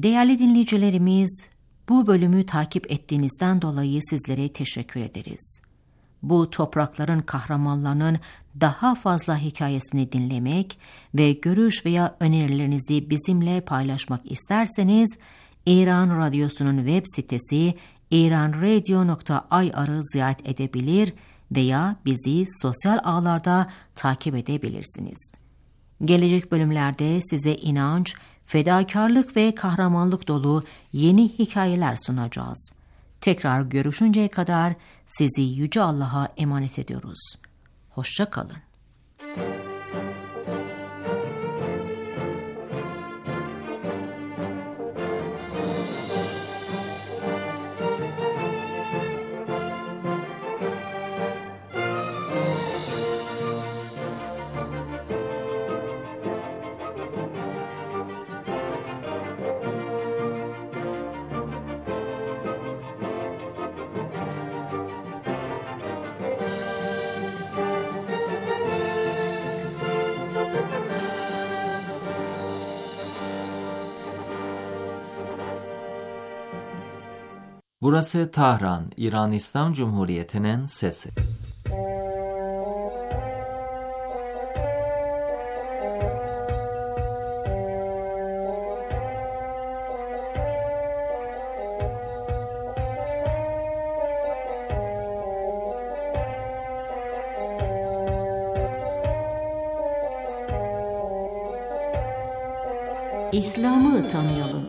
Değerli dinleyicilerimiz, bu bölümü takip ettiğinizden dolayı sizlere teşekkür ederiz. Bu toprakların kahramanlarının daha fazla hikayesini dinlemek ve görüş veya önerilerinizi bizimle paylaşmak isterseniz, İran Radyosu'nun web sitesi iran radio nokta i r'ı ziyaret edebilir veya bizi sosyal ağlarda takip edebilirsiniz. Gelecek bölümlerde size inanç, fedakarlık ve kahramanlık dolu yeni hikayeler sunacağız. Tekrar görüşünceye kadar sizi Yüce Allah'a emanet ediyoruz. Hoşça kalın. Burası Tahran, İran İslam Cumhuriyeti'nin sesi. İslam'ı tanıyalım.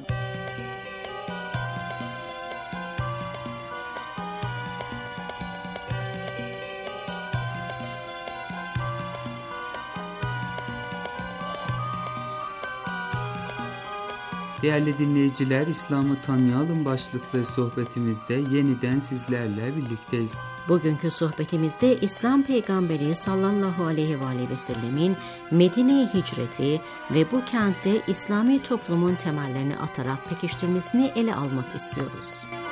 Değerli dinleyiciler, İslam'ı tanıyalım başlıklı sohbetimizde yeniden sizlerle birlikteyiz. Bugünkü sohbetimizde İslam Peygamberi sallallahu aleyhi ve aleyhi ve sellemin Medine'ye hicreti ve bu kentte İslami toplumun temellerini atarak pekiştirmesini ele almak istiyoruz.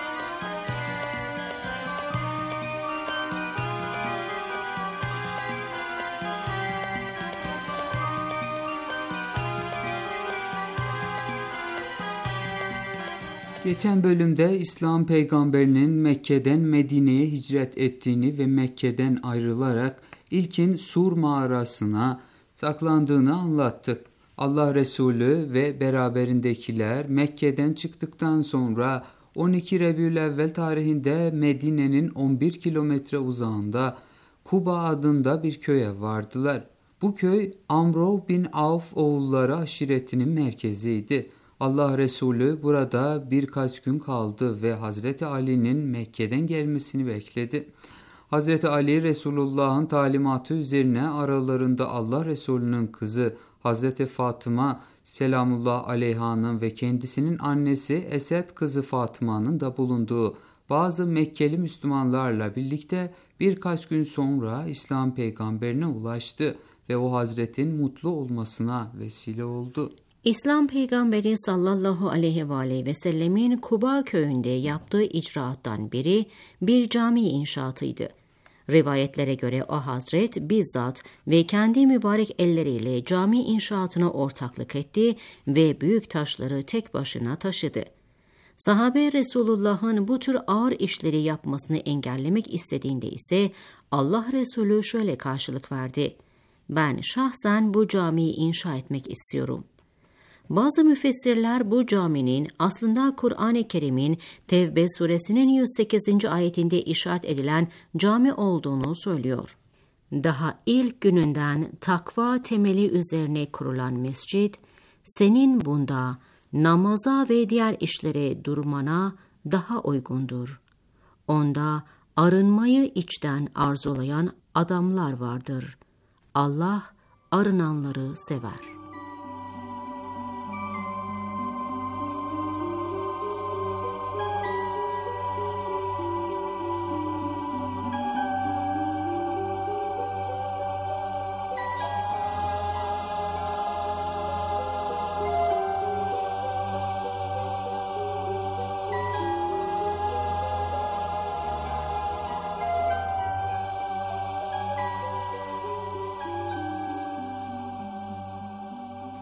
Geçen bölümde İslam peygamberinin Mekke'den Medine'ye hicret ettiğini ve Mekke'den ayrılarak ilkin Sur mağarasına saklandığını anlattık. Allah Resulü ve beraberindekiler Mekke'den çıktıktan sonra on iki Rebiülevvel tarihinde Medine'nin on bir kilometre uzağında Kuba adında bir köye vardılar. Bu köy Amr bin Avf oğulları aşiretinin merkeziydi. Allah Resulü burada birkaç gün kaldı ve Hazreti Ali'nin Mekke'den gelmesini bekledi. Hazreti Ali Resulullah'ın talimatı üzerine aralarında Allah Resulü'nün kızı Hazreti Fatıma selamullah aleyhanın ve kendisinin annesi Esed kızı Fatıma'nın da bulunduğu bazı Mekkeli Müslümanlarla birlikte birkaç gün sonra İslam peygamberine ulaştı ve o Hazretin mutlu olmasına vesile oldu. İslam Peygamberi sallallahu aleyhi ve aleyhi ve sellemin Kuba köyünde yaptığı icraattan biri bir cami inşaatıydı. Rivayetlere göre o hazret bizzat ve kendi mübarek elleriyle cami inşaatına ortaklık etti ve büyük taşları tek başına taşıdı. Sahabe Resulullah'ın bu tür ağır işleri yapmasını engellemek istediğinde ise Allah Resulü şöyle karşılık verdi: "Ben şahsen bu camiyi inşa etmek istiyorum." Bazı müfessirler bu caminin aslında Kur'an-ı Kerim'in Tevbe suresinin yüz sekizinci ayetinde işaret edilen cami olduğunu söylüyor. Daha ilk gününden takva temeli üzerine kurulan mescit, senin bunda namaza ve diğer işlere durmana daha uygundur. Onda arınmayı içten arzulayan adamlar vardır. Allah arınanları sever.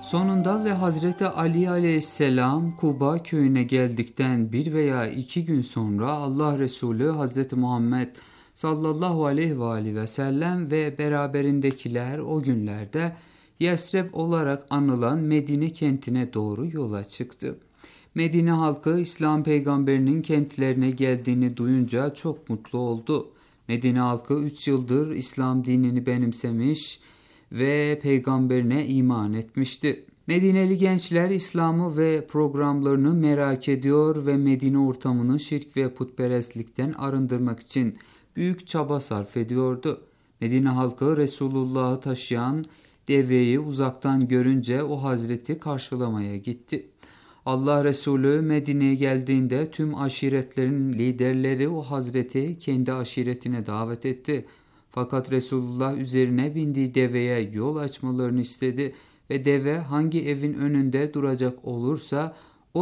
Sonunda ve Hazreti Ali aleyhisselam Kuba köyüne geldikten bir veya iki gün sonra Allah Resulü Hazreti Muhammed sallallahu aleyhi ve aleyhi ve sellem ve beraberindekiler o günlerde Yesreb olarak anılan Medine kentine doğru yola çıktı. Medine halkı İslam peygamberinin kentlerine geldiğini duyunca çok mutlu oldu. Medine halkı üç yıldır İslam dinini benimsemiş ve peygamberine iman etmişti. Medineli gençler İslam'ı ve programlarını merak ediyor ve Medine ortamını şirk ve putperestlikten arındırmak için büyük çaba sarf ediyordu. Medine halkı Resulullah'ı taşıyan deveyi uzaktan görünce o hazreti karşılamaya gitti. Allah Resulü Medine'ye geldiğinde tüm aşiretlerin liderleri o hazreti kendi aşiretine davet etti. Fakat Resulullah üzerine bindiği deveye yol açmalarını istedi ve deve hangi evin önünde duracak olursa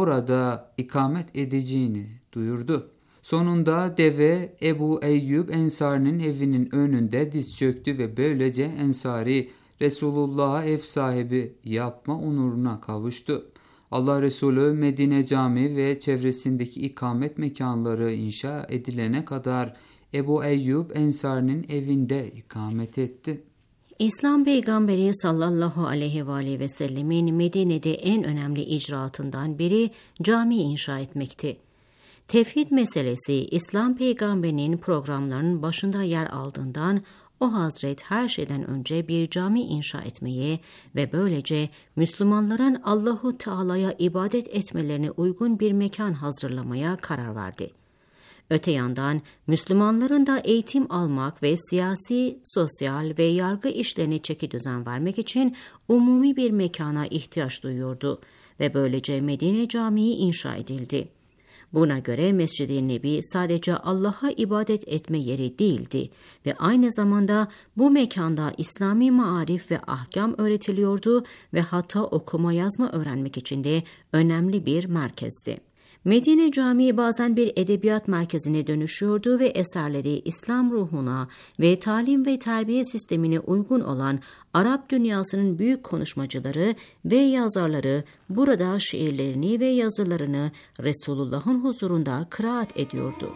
orada ikamet edeceğini duyurdu. Sonunda deve Ebu Eyyub Ensari'nin evinin önünde diz çöktü ve böylece Ensari Resulullah'a ev sahibi yapma onuruna kavuştu. Allah Resulü Medine Camii ve çevresindeki ikamet mekanları inşa edilene kadar Ebu Eyyub Ensari'nin evinde ikamet etti. İslam peygamberi sallallahu aleyhi ve aleyhi ve sellemin Medine'de en önemli icraatından biri cami inşa etmekti. Tevhid meselesi İslam peygamberinin programlarının başında yer aldığından o hazret her şeyden önce bir cami inşa etmeye ve böylece Müslümanların Allahu Teala'ya ibadet etmelerine uygun bir mekan hazırlamaya karar verdi. Öte yandan Müslümanların da eğitim almak ve siyasi, sosyal ve yargı işlerine çekidüzen vermek için umumi bir mekana ihtiyaç duyuyordu ve böylece Medine Camii inşa edildi. Buna göre Mescid-i Nebi sadece Allah'a ibadet etme yeri değildi ve aynı zamanda bu mekanda İslami maarif ve ahkam öğretiliyordu ve hatta okuma yazma öğrenmek için de önemli bir merkezdi. Medine Camii bazen bir edebiyat merkezine dönüşüyordu ve eserleri İslam ruhuna ve talim ve terbiye sistemine uygun olan Arap dünyasının büyük konuşmacıları ve yazarları burada şiirlerini ve yazılarını Resulullah'ın huzurunda kıraat ediyordu.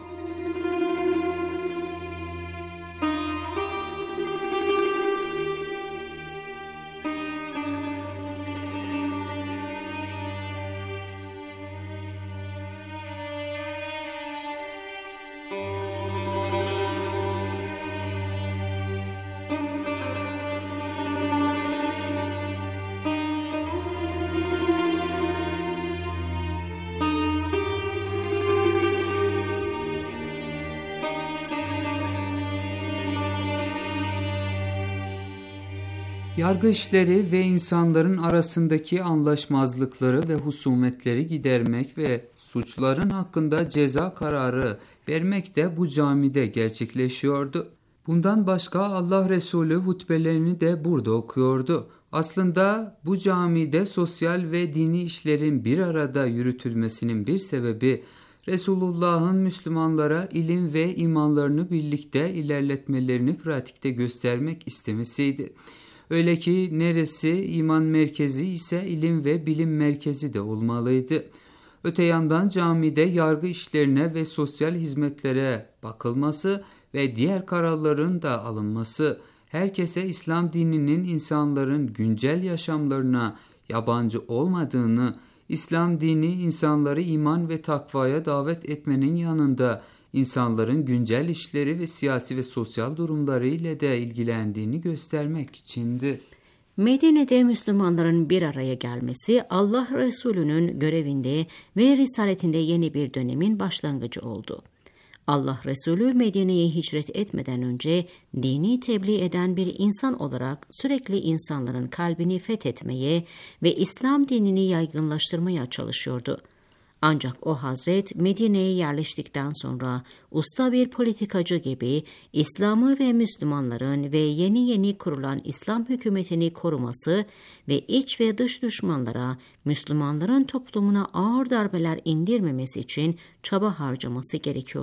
Yargı işleri ve insanların arasındaki anlaşmazlıkları ve husumetleri gidermek ve suçların hakkında ceza kararı vermek de bu camide gerçekleşiyordu. Bundan başka Allah Resulü hutbelerini de burada okuyordu. Aslında bu camide sosyal ve dini işlerin bir arada yürütülmesinin bir sebebi Resulullah'ın Müslümanlara ilim ve imanlarını birlikte ilerletmelerini pratikte göstermek istemesiydi. Öyle ki neresi iman merkezi ise ilim ve bilim merkezi de olmalıydı. Öte yandan camide yargı işlerine ve sosyal hizmetlere bakılması ve diğer kararların da alınması, herkese İslam dininin insanların güncel yaşamlarına yabancı olmadığını, İslam dini insanları iman ve takvaya davet etmenin yanında insanların güncel işleri ve siyasi ve sosyal durumları ile de ilgilendiğini göstermek içindi. Medine'de Müslümanların bir araya gelmesi Allah Resulü'nün görevinde ve risaletinde yeni bir dönemin başlangıcı oldu. Allah Resulü Medine'ye hicret etmeden önce dini tebliğ eden bir insan olarak sürekli insanların kalbini fethetmeye ve İslam dinini yaygınlaştırmaya çalışıyordu. Ancak o hazret Medine'ye yerleştikten sonra usta bir politikacı gibi İslam'ı ve Müslümanların ve yeni yeni kurulan İslam hükümetini koruması ve iç ve dış düşmanlara Müslümanların toplumuna ağır darbeler indirmemesi için çaba harcaması gerekiyordu.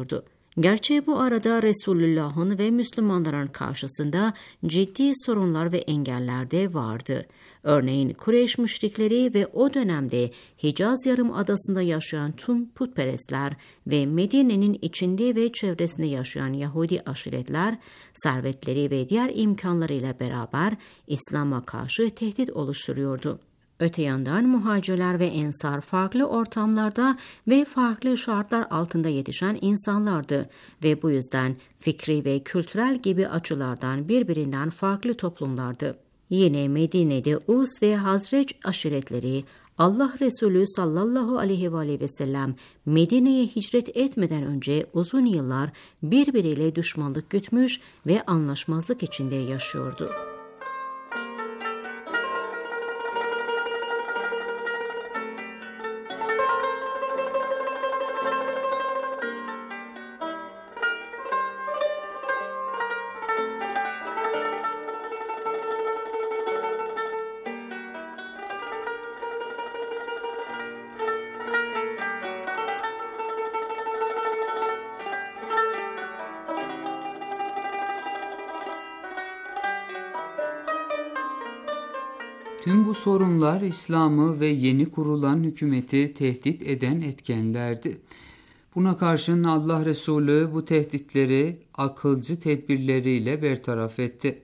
Gerçi bu arada Resulullah'ın ve Müslümanların karşısında ciddi sorunlar ve engeller de vardı. Örneğin Kureyş müşrikleri ve o dönemde Hicaz Yarımadası'nda yaşayan tüm putperestler ve Medine'nin içinde ve çevresinde yaşayan Yahudi aşiretler, servetleri ve diğer imkanlarıyla beraber İslam'a karşı tehdit oluşturuyordu. Öte yandan muhacirler ve ensar farklı ortamlarda ve farklı şartlar altında yetişen insanlardı ve bu yüzden fikri ve kültürel gibi açılardan birbirinden farklı toplumlardı. Yine Medine'de Us ve Hazreç aşiretleri Allah Resulü sallallahu aleyhi ve aleyhi ve sellem Medine'ye hicret etmeden önce uzun yıllar birbiriyle düşmanlık gütmüş ve anlaşmazlık içinde yaşıyordu. Tüm bu sorunlar İslam'ı ve yeni kurulan hükümeti tehdit eden etkenlerdi. Buna karşın Allah Resulü bu tehditleri akılcı tedbirleriyle bertaraf etti.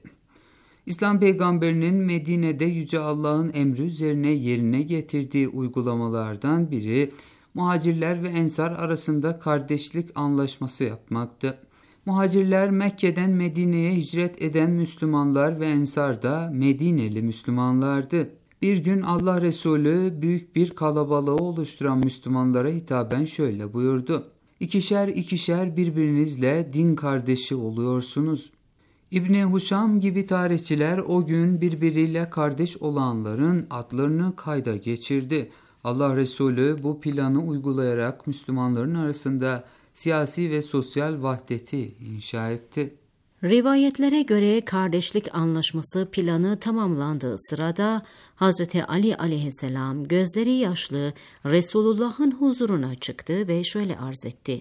İslam peygamberinin Medine'de Yüce Allah'ın emri üzerine yerine getirdiği uygulamalardan biri muhacirler ve ensar arasında kardeşlik anlaşması yapmaktı. Muhacirler Mekke'den Medine'ye hicret eden Müslümanlar ve ensar da Medineli Müslümanlardı. Bir gün Allah Resulü büyük bir kalabalığı oluşturan Müslümanlara hitaben şöyle buyurdu: İkişer ikişer birbirinizle din kardeşi oluyorsunuz. İbni Huşam gibi tarihçiler o gün birbiriyle kardeş olanların adlarını kayda geçirdi. Allah Resulü bu planı uygulayarak Müslümanların arasında siyasi ve sosyal vahdeti inşa etti. Rivayetlere göre kardeşlik anlaşması planı tamamlandığı sırada Hazreti Ali aleyhisselam gözleri yaşlı Resulullah'ın huzuruna çıktı ve şöyle arz etti: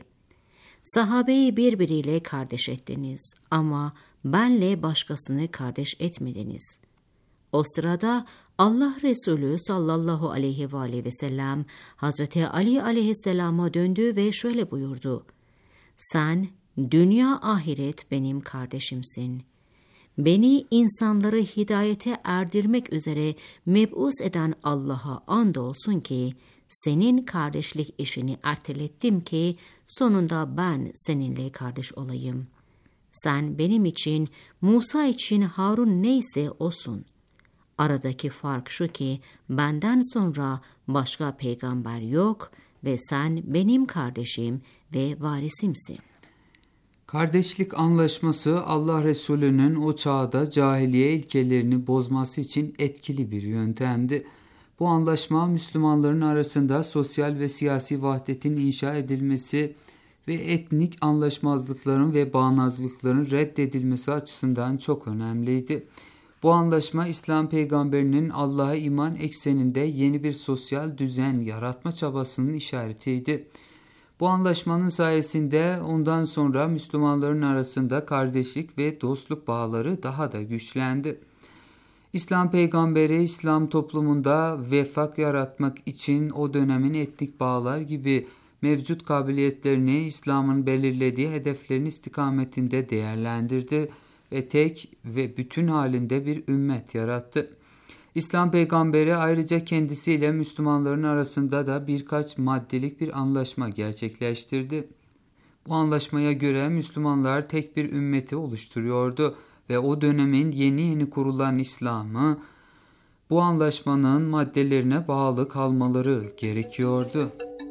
Sahabeyi birbiriyle kardeş ettiniz ama benle başkasını kardeş etmediniz. O sırada Allah Resulü sallallahu aleyhi ve aleyhi ve sellem Hazreti Ali aleyhisselama döndü ve şöyle buyurdu: Sen dünya ahiret benim kardeşimsin. Beni insanları hidayete erdirmek üzere meb'us eden Allah'a andolsun ki senin kardeşlik işini ertelettim ki sonunda ben seninle kardeş olayım. Sen benim için, Musa için Harun neyse osun. Aradaki fark şu ki benden sonra başka peygamber yok ve sen benim kardeşim ve varisimsin. Kardeşlik anlaşması Allah Resulü'nün o çağda cahiliye ilkelerini bozması için etkili bir yöntemdi. Bu anlaşma Müslümanların arasında sosyal ve siyasi vahdetin inşa edilmesi ve etnik anlaşmazlıkların ve bağnazlıkların reddedilmesi açısından çok önemliydi. Bu anlaşma İslam peygamberinin Allah'a iman ekseninde yeni bir sosyal düzen yaratma çabasının işaretiydi. Bu anlaşmanın sayesinde ondan sonra Müslümanların arasında kardeşlik ve dostluk bağları daha da güçlendi. İslam peygamberi İslam toplumunda vefak yaratmak için o dönemin etnik bağlar gibi mevcut kabiliyetlerini İslam'ın belirlediği hedeflerin istikametinde değerlendirdi ve tek ve bütün halinde bir ümmet yarattı. İslam peygamberi ayrıca kendisiyle Müslümanların arasında da birkaç maddelik bir anlaşma gerçekleştirdi. Bu anlaşmaya göre Müslümanlar tek bir ümmeti oluşturuyordu ve o dönemin yeni yeni kurulan İslam'ı bu anlaşmanın maddelerine bağlı kalmaları gerekiyordu.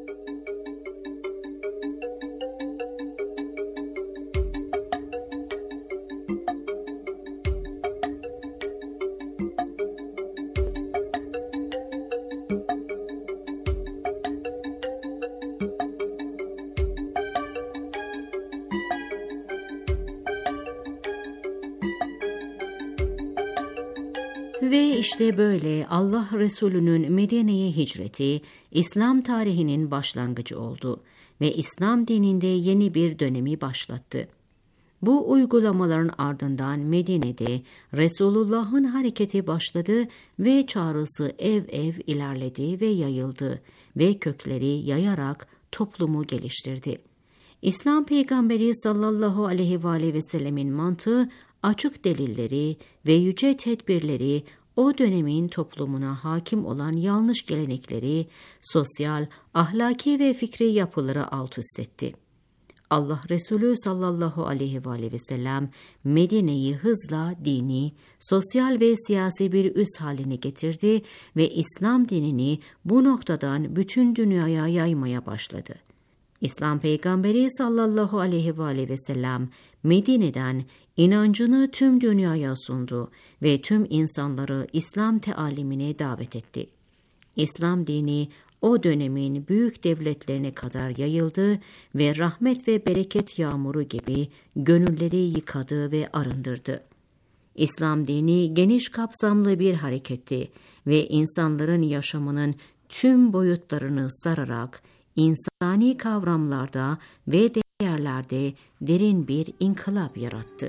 Ve işte böyle Allah Resulü'nün Medine'ye hicreti İslam tarihinin başlangıcı oldu ve İslam dininde yeni bir dönemi başlattı. Bu uygulamaların ardından Medine'de Resulullah'ın hareketi başladı ve çağrısı ev ev ilerledi ve yayıldı ve kökleri yayarak toplumu geliştirdi. İslam peygamberi sallallahu aleyhi ve aleyhi ve sellemin mantığı, açık delilleri ve yüce tedbirleri o dönemin toplumuna hakim olan yanlış gelenekleri, sosyal, ahlaki ve fikri yapıları alt üst etti. Allah Resulü sallallahu aleyhi ve aleyhi ve sellem Medine'yi hızla dini, sosyal ve siyasi bir üs haline getirdi ve İslam dinini bu noktadan bütün dünyaya yaymaya başladı. İslam peygamberi sallallahu aleyhi ve aleyhi ve sellem Medine'den inancını tüm dünyaya sundu ve tüm insanları İslam tealimine davet etti. İslam dini o dönemin büyük devletlerine kadar yayıldı ve rahmet ve bereket yağmuru gibi gönülleri yıkadı ve arındırdı. İslam dini geniş kapsamlı bir hareketti ve insanların yaşamının tüm boyutlarını sararak insani kavramlarda ve değerlerde derin bir inkılap yarattı.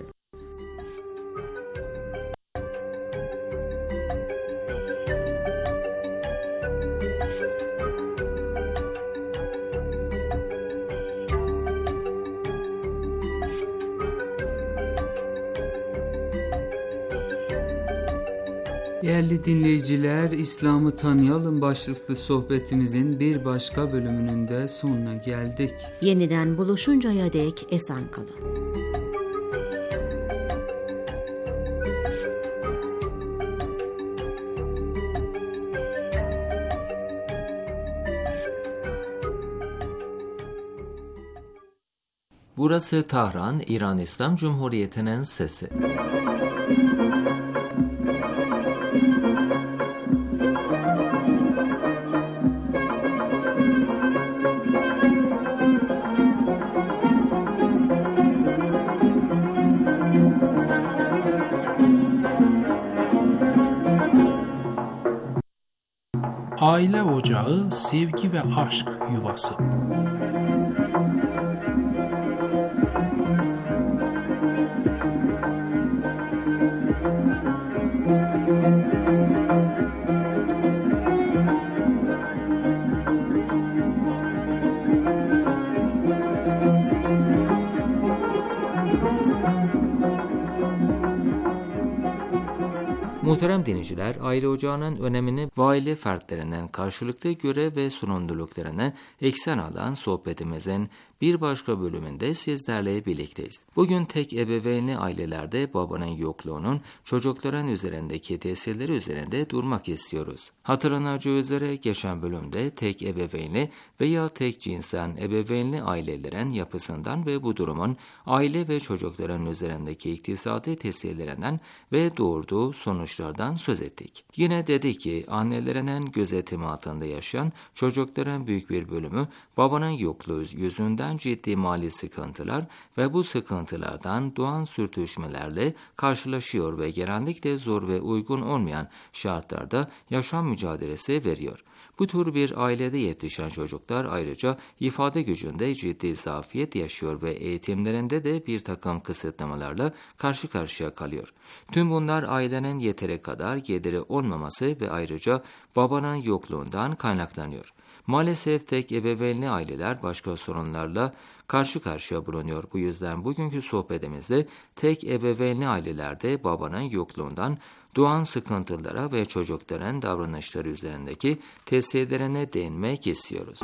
Değerli dinleyiciler, İslam'ı tanıyalım başlıklı sohbetimizin bir başka bölümünün de sonuna geldik. Yeniden buluşuncaya dek esen kalın. Burası Tahran, İran İslam Cumhuriyeti'nin sesi. Aile ocağı, sevgi ve aşk yuvası. Muhterem dinleyiciler, aile ocağının önemini ve aile fertlerinden karşılıklı görev ve sorumluluklarını eksen alan sohbetimizin bir başka bölümünde sizlerle birlikteyiz. Bugün tek ebeveynli ailelerde babanın yokluğunun çocukların üzerindeki tesirleri üzerinde durmak istiyoruz. Hatırlanacağı üzere geçen bölümde tek ebeveynli veya tek cinsten ebeveynli ailelerin yapısından ve bu durumun aile ve çocukların üzerindeki iktisadi tesirlerinden ve doğurduğu sonuçlardan söz ettik. Yine dedik ki annelerinin gözetimi altında yaşayan çocukların büyük bir bölümü babanın yokluğu yüzünden ciddi mali sıkıntılar ve bu sıkıntılardan doğan sürtüşmelerle karşılaşıyor ve genellikle zor ve uygun olmayan şartlarda yaşam mücadelesi veriyor. Bu tür bir ailede yetişen çocuklar ayrıca ifade gücünde ciddi zafiyet yaşıyor ve eğitimlerinde de bir takım kısıtlamalarla karşı karşıya kalıyor. Tüm bunlar ailenin yeteri kadar geliri olmaması ve ayrıca babanın yokluğundan kaynaklanıyor. Maalesef tek ebeveynli aileler başka sorunlarla karşı karşıya bulunuyor. Bu yüzden bugünkü sohbetimizde tek ebeveynli ailelerde babanın yokluğundan doğan sıkıntılara ve çocukların davranışları üzerindeki tesirlerine değinmek istiyoruz.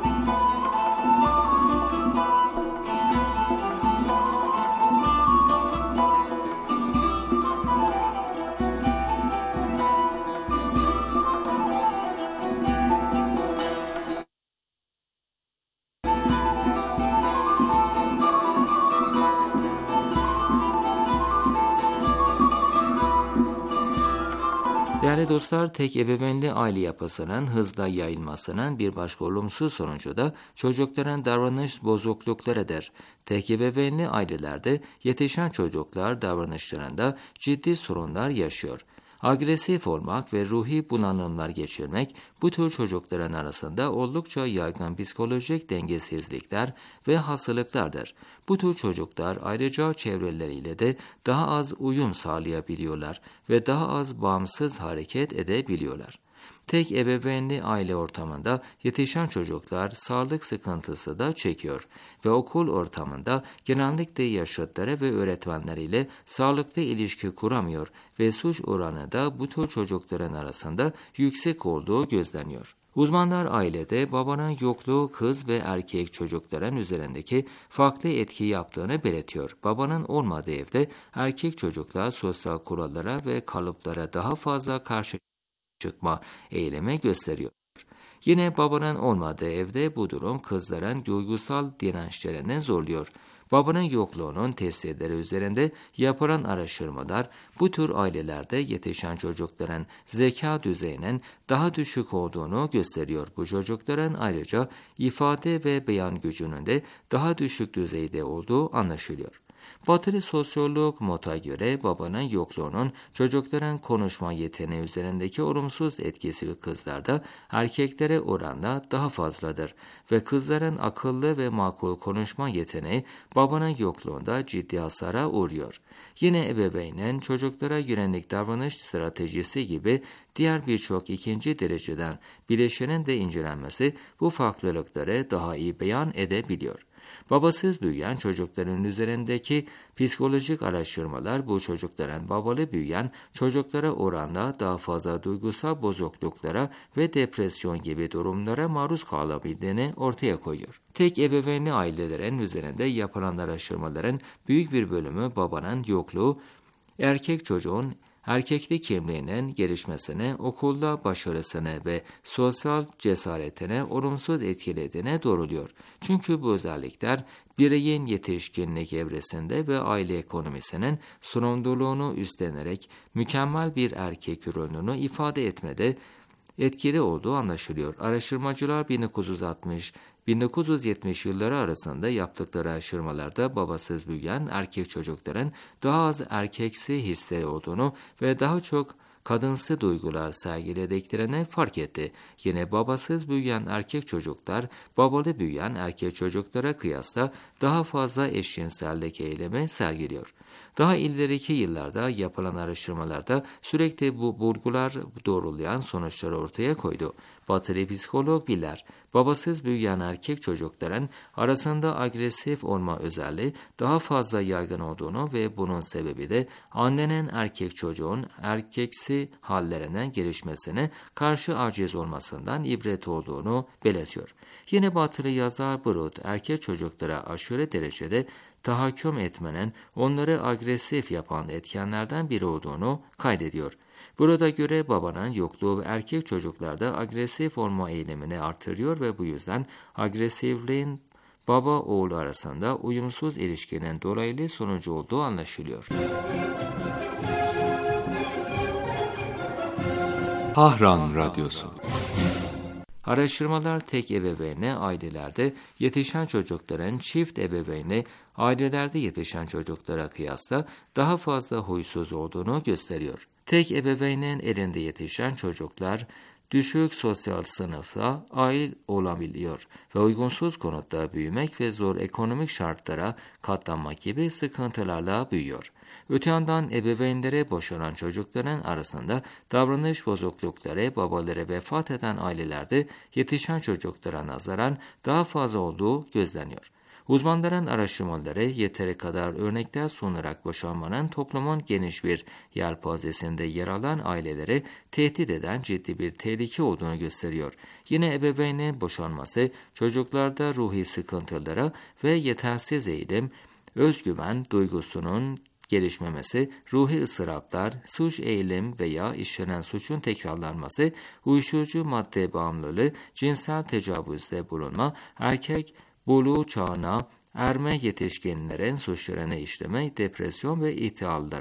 Değerli dostlar, tek ebeveynli aile yapısının hızla yayılmasının bir başka olumsuz sonucu da çocukların davranış bozukluklarıdır. Tek ebeveynli ailelerde yetişen çocuklar davranışlarında ciddi sorunlar yaşıyor. Agresif olmak ve ruhi bunalımlar geçirmek bu tür çocukların arasında oldukça yaygın psikolojik dengesizlikler ve hastalıklardır. Bu tür çocuklar ayrıca çevreleriyle de daha az uyum sağlayabiliyorlar ve daha az bağımsız hareket edebiliyorlar. Tek ebeveynli aile ortamında yetişen çocuklar sağlık sıkıntısı da çekiyor ve okul ortamında genellikle yaşıtları ve öğretmenleriyle sağlıklı ilişki kuramıyor ve suç oranı da bu tür çocukların arasında yüksek olduğu gözleniyor. Uzmanlar ailede babanın yokluğu kız ve erkek çocukların üzerindeki farklı etki yaptığını belirtiyor. Babanın olmadığı evde erkek çocuklar sosyal kurallara ve kalıplara daha fazla karşı çıkma eylemi gösteriyor. Yine babanın olmadığı evde bu durum kızların duygusal dirençlerini zorluyor. Babanın yokluğunun testleri üzerinde yapılan araştırmalar bu tür ailelerde yetişen çocukların zeka düzeyinin daha düşük olduğunu gösteriyor. Bu çocukların ayrıca ifade ve beyan gücünün de daha düşük düzeyde olduğu anlaşılıyor. Batılı sosyolog Mott'a göre babanın yokluğunun çocukların konuşma yeteneği üzerindeki olumsuz etkisi kızlarda erkeklere oranla daha fazladır ve kızların akıllı ve makul konuşma yeteneği babanın yokluğunda ciddi hasara uğruyor. Yine ebeveynin çocuklara yönelik davranış stratejisi gibi diğer birçok ikinci dereceden bileşenin de incelenmesi bu farklılıkları daha iyi beyan edebiliyor. Babasız büyüyen çocukların üzerindeki psikolojik araştırmalar bu çocukların babalı büyüyen çocuklara oranla daha fazla duygusal bozukluklara ve depresyon gibi durumlara maruz kalabildiğini ortaya koyuyor. Tek ebeveynli ailelerin üzerinde yapılan araştırmaların büyük bir bölümü babanın yokluğu, erkek çocuğun erkeklik kimliğinin gelişmesine, okulda başarısını ve sosyal cesaretine olumsuz etkilediğine doğruluyor. Çünkü bu özellikler bireyin yetişkinlik evresinde ve aile ekonomisinin sorumluluğunu üstlenerek mükemmel bir erkek ürününü ifade etmede etkili olduğu anlaşılıyor. Araştırmacılar bin dokuz yüz altmış bin dokuz yüz yetmiş yılları arasında yaptıkları araştırmalarda babasız büyüyen erkek çocukların daha az erkeksi hisleri olduğunu ve daha çok kadınsı duygular sergilediklerini fark etti. Yine babasız büyüyen erkek çocuklar babalı büyüyen erkek çocuklara kıyasla daha fazla eşcinsellik eylemi sergiliyor. Daha ileriki yıllarda yapılan araştırmalarda sürekli bu bulgular doğrulayan sonuçları ortaya koydu. Batılı psikolog Biller, babasız büyüyen erkek çocukların arasında agresif olma özelliği daha fazla yaygın olduğunu ve bunun sebebi de annenin erkek çocuğun erkeksi hallerine gelişmesine karşı aciz olmasından ibret olduğunu belirtiyor. Yine Batılı yazar Brod, erkek çocuklara aşırı derecede tahakküm etmenin onları agresif yapan etkenlerden biri olduğunu kaydediyor. Burada göre babanın yokluğu ve erkek çocuklarda agresif olma eğilimini artırıyor ve bu yüzden agresifliğin baba-oğul arasında uyumsuz ilişkinin dolaylı sonucu olduğu anlaşılıyor. Tahran Radyosu. Araştırmalar tek ebeveynli ailelerde yetişen çocukların çift ebeveynli ailelerde yetişen çocuklara kıyasla daha fazla huysuz olduğunu gösteriyor. Tek ebeveynin elinde yetişen çocuklar düşük sosyal sınıfta ait olabiliyor ve uygunsuz konutta büyümek ve zor ekonomik şartlara katlanmak gibi sıkıntılarla büyüyor. Öte yandan ebeveynlere boşanan çocukların arasında davranış bozuklukları babaları vefat eden ailelerde yetişen çocuklara nazaran daha fazla olduğu gözleniyor. Uzmanların araştırmaları yeteri kadar örnekler sunarak boşanmanın toplumun geniş bir yelpazesinde yer alan aileleri tehdit eden ciddi bir tehlike olduğunu gösteriyor. Yine ebeveynin boşanması çocuklarda ruhi sıkıntılara ve yetersiz eğilim, özgüven duygusunun gelişmemesi, ruhi ıstıraplar, suç eğilim veya işlenen suçun tekrarlanması, uyuşturucu madde bağımlılığı, cinsel tecavüzde bulunma, erkek buluğ çağına erme yetişkinlerin suçlarını işleme, depresyon ve ihtilallara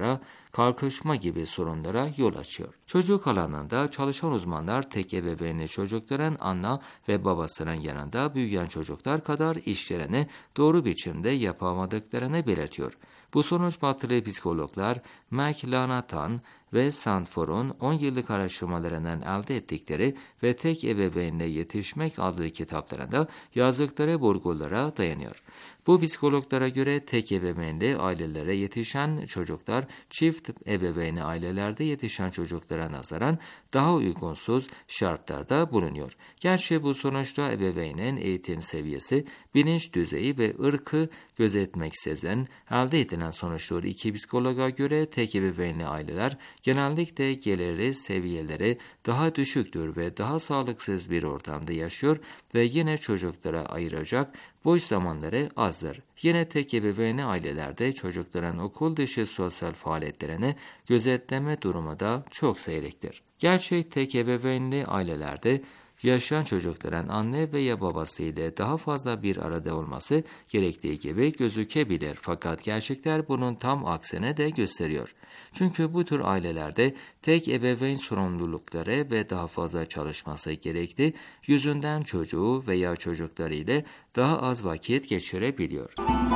kalkışma gibi sorunlara yol açıyor. Çocuk alanında çalışan uzmanlar tek ebeveynli çocukların anne ve babasının yanında büyüyen çocuklar kadar işlerini doğru biçimde yapamadıklarını belirtiyor. Bu sonuç batılı psikologlar McLanathan ve Sandfor'un on yıllık araştırmalarından elde ettikleri ve tek ebeveynle yetişmek adlı kitaplarında yazdıkları vurgulara dayanıyor. Bu psikologlara göre tek ebeveynli ailelere yetişen çocuklar, çift ebeveynli ailelerde yetişen çocuklara nazaran daha uygunsuz şartlarda bulunuyor. Gerçi bu sonuçta ebeveynin eğitim seviyesi, bilinç düzeyi ve ırkı gözetmeksizin elde edilen sonuçları iki psikologa göre tek ebeveynli aileler genellikle geliri seviyeleri daha düşüktür ve daha sağlıksız bir ortamda yaşıyor ve yine çocuklara ayıracak boş zamanları azdır. Yine tek ebeveynli ailelerde çocukların okul dışı sosyal faaliyetlerini gözetleme durumu da çok seyrektir. Gerçek tek ebeveynli ailelerde yaşayan çocukların anne veya babası ile daha fazla bir arada olması gerektiği gibi gözükebilir. Fakat gerçekler bunun tam aksine de gösteriyor. Çünkü bu tür ailelerde tek ebeveyn sorumlulukları ve daha fazla çalışması gerektiği yüzünden çocuğu veya çocukları ile daha az vakit geçirebiliyor.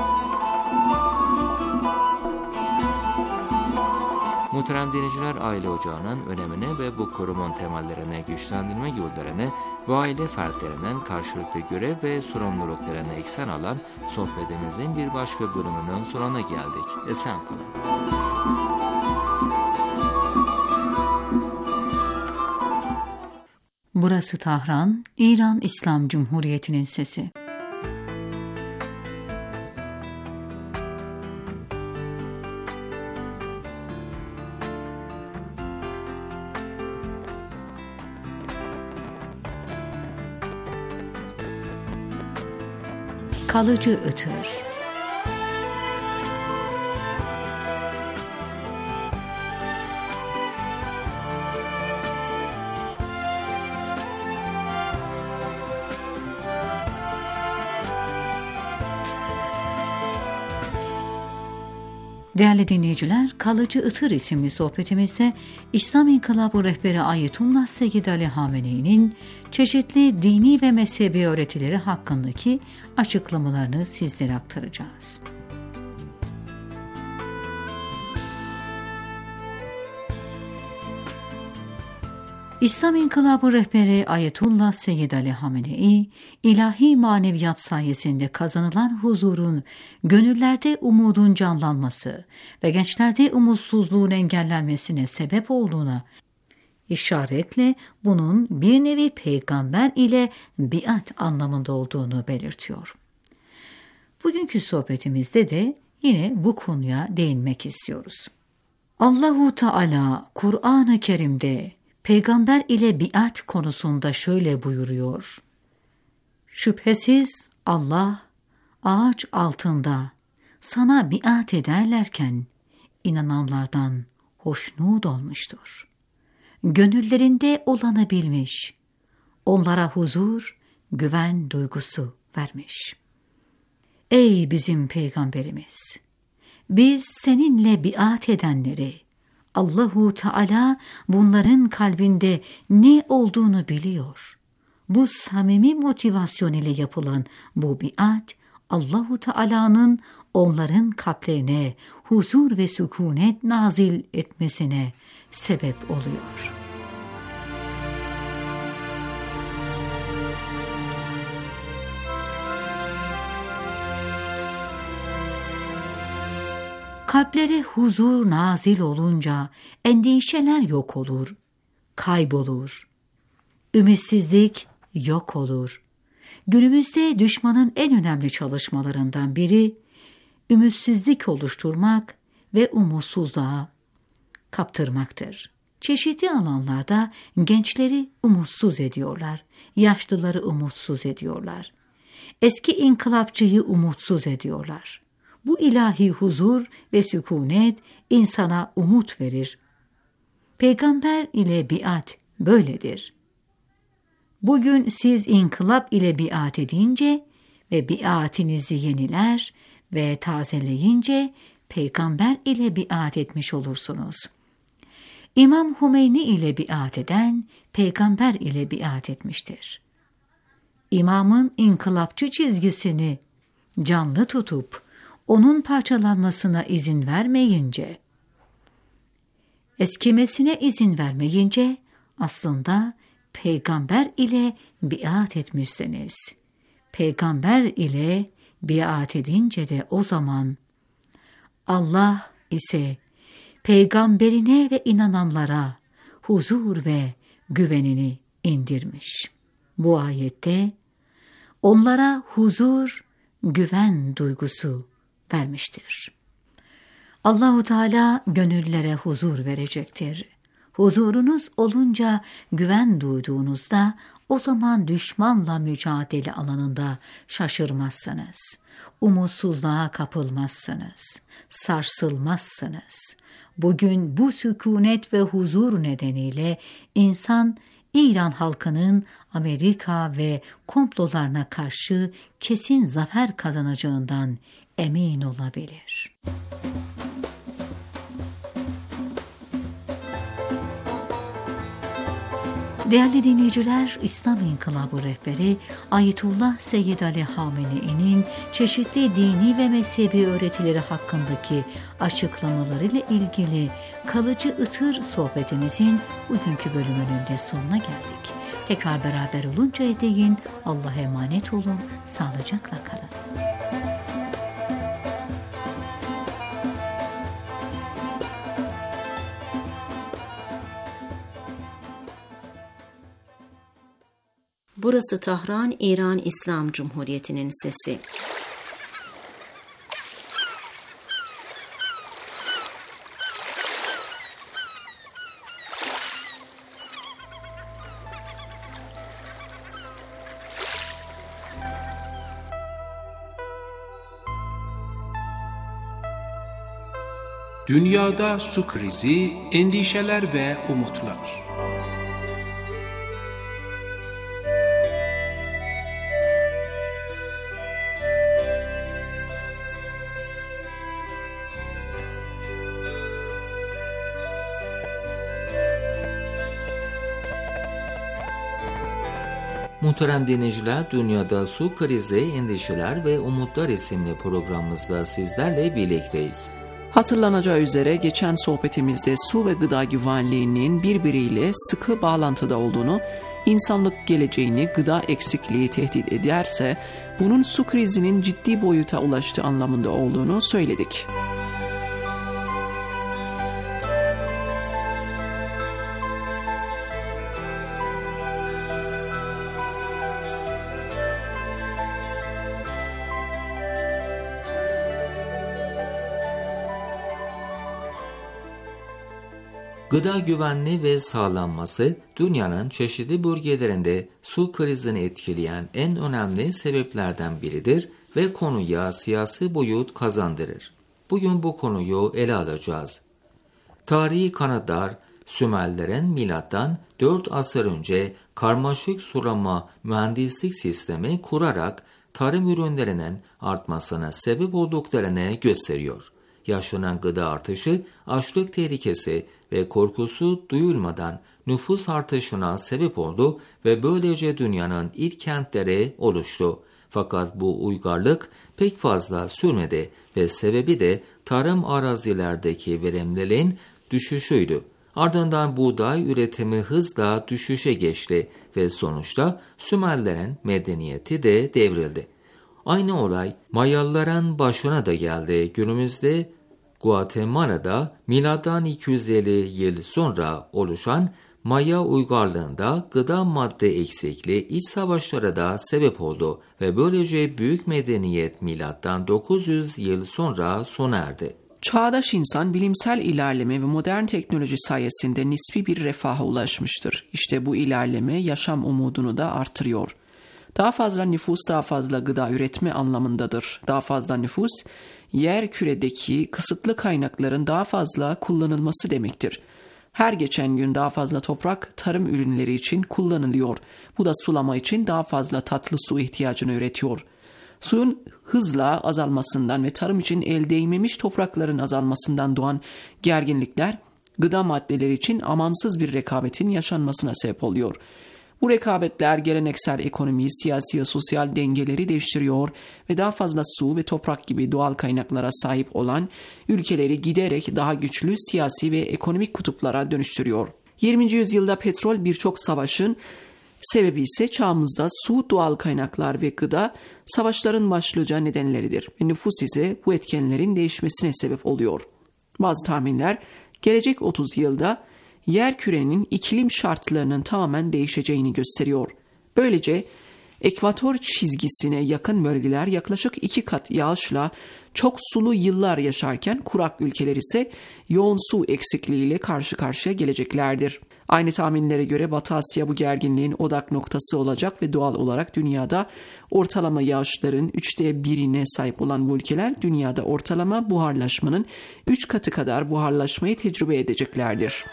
Muhterem dinleyiciler, aile ocağının önemine ve bu kurumun temellerine güçlendirme yollarını ve aile fertlerinden karşılıklı görev ve sorumluluklarını eksen alan sohbetimizin bir başka bölümünün sonuna geldik. Esen kalın. Burası Tahran, İran İslam Cumhuriyeti'nin sesi. Kalıcı ıtır. Değerli dinleyiciler, Kalıcı Itır isimli sohbetimizde İslam İnkılabı rehberi Ayetullah Seyyid Ali Hamene'nin çeşitli dini ve mezhebi öğretileri hakkındaki açıklamalarını sizlere aktaracağız. İslam İnkılabı rehberi Ayetullah Seyyid Ali Hamenei, ilahi maneviyat sayesinde kazanılan huzurun gönüllerde umudun canlanması ve gençlerde umutsuzluğun engellenmesine sebep olduğuna işaretle bunun bir nevi peygamber ile biat anlamında olduğunu belirtiyor. Bugünkü sohbetimizde de yine bu konuya değinmek istiyoruz. Allahu Teala Kur'an-ı Kerim'de peygamber ile biat konusunda şöyle buyuruyor: şüphesiz Allah ağaç altında sana biat ederlerken inananlardan hoşnut olmuştur. Gönüllerinde olanı bilmiş, onlara huzur, güven duygusu vermiş. Ey bizim peygamberimiz! Biz seninle biat edenleri, Allahu Teala bunların kalbinde ne olduğunu biliyor. Bu samimi motivasyon ile yapılan bu biat, Allahu Teala'nın onların kalplerine huzur ve sükunet nazil etmesine sebep oluyor. Kalplere huzur nazil olunca endişeler yok olur, kaybolur. Ümitsizlik yok olur. Günümüzde düşmanın en önemli çalışmalarından biri ümitsizlik oluşturmak ve umutsuzluğa kaptırmaktır. Çeşitli alanlarda gençleri umutsuz ediyorlar, yaşlıları umutsuz ediyorlar. Eski inkılapçıyı umutsuz ediyorlar. Bu ilahi huzur ve sükunet insana umut verir. Peygamber ile biat böyledir. Bugün siz inkılap ile biat edince ve biatinizi yeniler ve tazeleyince peygamber ile biat etmiş olursunuz. İmam Hümeyni ile biat eden, peygamber ile biat etmiştir. İmamın inkılapçı çizgisini canlı tutup, onun parçalanmasına izin vermeyince, eskimesine izin vermeyince, aslında peygamber ile biat etmişsiniz. Peygamber ile biat edince de o zaman, Allah ise peygamberine ve inananlara huzur ve güvenini indirmiş. Bu ayette onlara huzur, güven duygusu vermiştir. Allahu Teala gönüllere huzur verecektir. Huzurunuz olunca, güven duyduğunuzda, o zaman düşmanla mücadele alanında şaşırmazsınız. Umutsuzluğa kapılmazsınız. Sarsılmazsınız. Bugün bu sükunet ve huzur nedeniyle insan, İran halkının Amerika ve komplolarına karşı kesin zafer kazanacağından emin olabilir. Değerli dinleyiciler, İslam İnkılabı rehberi Ayetullah Seyyid Ali Hamenei'nin çeşitli dini ve mezhebi öğretileri hakkındaki açıklamalarıyla ilgili kalıcı ıtır sohbetimizin bugünkü bölümünün de sonuna geldik. Tekrar beraber oluncaya değin Allah'a emanet olun, sağlıcakla kalın. Burası Tahran, İran İslam Cumhuriyeti'nin sesi. Dünyada su krizi, endişeler ve umutlar. Muhterem dinleyiciler, Dünyada Su Krizi, Endişeler ve Umutlar isimli programımızda sizlerle birlikteyiz. Hatırlanacağı üzere geçen sohbetimizde su ve gıda güvenliğinin birbiriyle sıkı bağlantıda olduğunu, insanlık geleceğini gıda eksikliği tehdit ederse bunun su krizinin ciddi boyuta ulaştığı anlamında olduğunu söyledik. Gıda güvenliği ve sağlanması, dünyanın çeşitli bölgelerinde su krizini etkileyen en önemli sebeplerden biridir ve konuya siyasi boyut kazandırır. Bugün bu konuyu ele alacağız. Tarihi kanıtlar, Sümerlerin milattan dört asır önce karmaşık sulama mühendislik sistemi kurarak tarım ürünlerinin artmasına sebep olduklarını gösteriyor. Yaşanan gıda artışı, açlık tehlikesi ve korkusu duyulmadan nüfus artışına sebep oldu ve böylece dünyanın ilk kentleri oluştu. Fakat bu uygarlık pek fazla sürmedi ve sebebi de tarım arazilerdeki verimliliğin düşüşüydü. Ardından buğday üretimi hızla düşüşe geçti ve sonuçta Sümerlerin medeniyeti de devrildi. Aynı olay Mayalıların başına da geldi. Günümüzde Guatemala'da milattan iki yüz elli yıl sonra oluşan Maya uygarlığında gıda madde eksikliği iç savaşlara da sebep oldu ve böylece büyük medeniyet milattan dokuz yüz yıl sonra sona erdi. Çağdaş insan bilimsel ilerleme ve modern teknoloji sayesinde nispi bir refaha ulaşmıştır. İşte bu ilerleme yaşam umudunu da artırıyor. Daha fazla nüfus daha fazla gıda üretme anlamındadır. Daha fazla nüfus, yer küredeki kısıtlı kaynakların daha fazla kullanılması demektir. Her geçen gün daha fazla toprak tarım ürünleri için kullanılıyor. Bu da sulama için daha fazla tatlı su ihtiyacını üretiyor. Suyun hızla azalmasından ve tarım için el değmemiş toprakların azalmasından doğan gerginlikler, gıda maddeleri için amansız bir rekabetin yaşanmasına sebep oluyor. Bu rekabetler geleneksel ekonomiyi, siyasi ve sosyal dengeleri değiştiriyor ve daha fazla su ve toprak gibi doğal kaynaklara sahip olan ülkeleri giderek daha güçlü siyasi ve ekonomik kutuplara dönüştürüyor. yirminci yüzyılda petrol birçok savaşın sebebi ise çağımızda su, doğal kaynaklar ve gıda savaşların başlıca nedenleridir ve nüfus ise bu etkenlerin değişmesine sebep oluyor. Bazı tahminler gelecek otuz yılda yer kürenin iklim şartlarının tamamen değişeceğini gösteriyor. Böylece ekvator çizgisine yakın bölgeler yaklaşık iki kat yağışla çok sulu yıllar yaşarken kurak ülkeler ise yoğun su eksikliğiyle karşı karşıya geleceklerdir. Aynı tahminlere göre Batı Asya bu gerginliğin odak noktası olacak ve doğal olarak dünyada ortalama yağışların üçte birine sahip olan bu ülkeler dünyada ortalama buharlaşmanın üç katı kadar buharlaşmayı tecrübe edeceklerdir.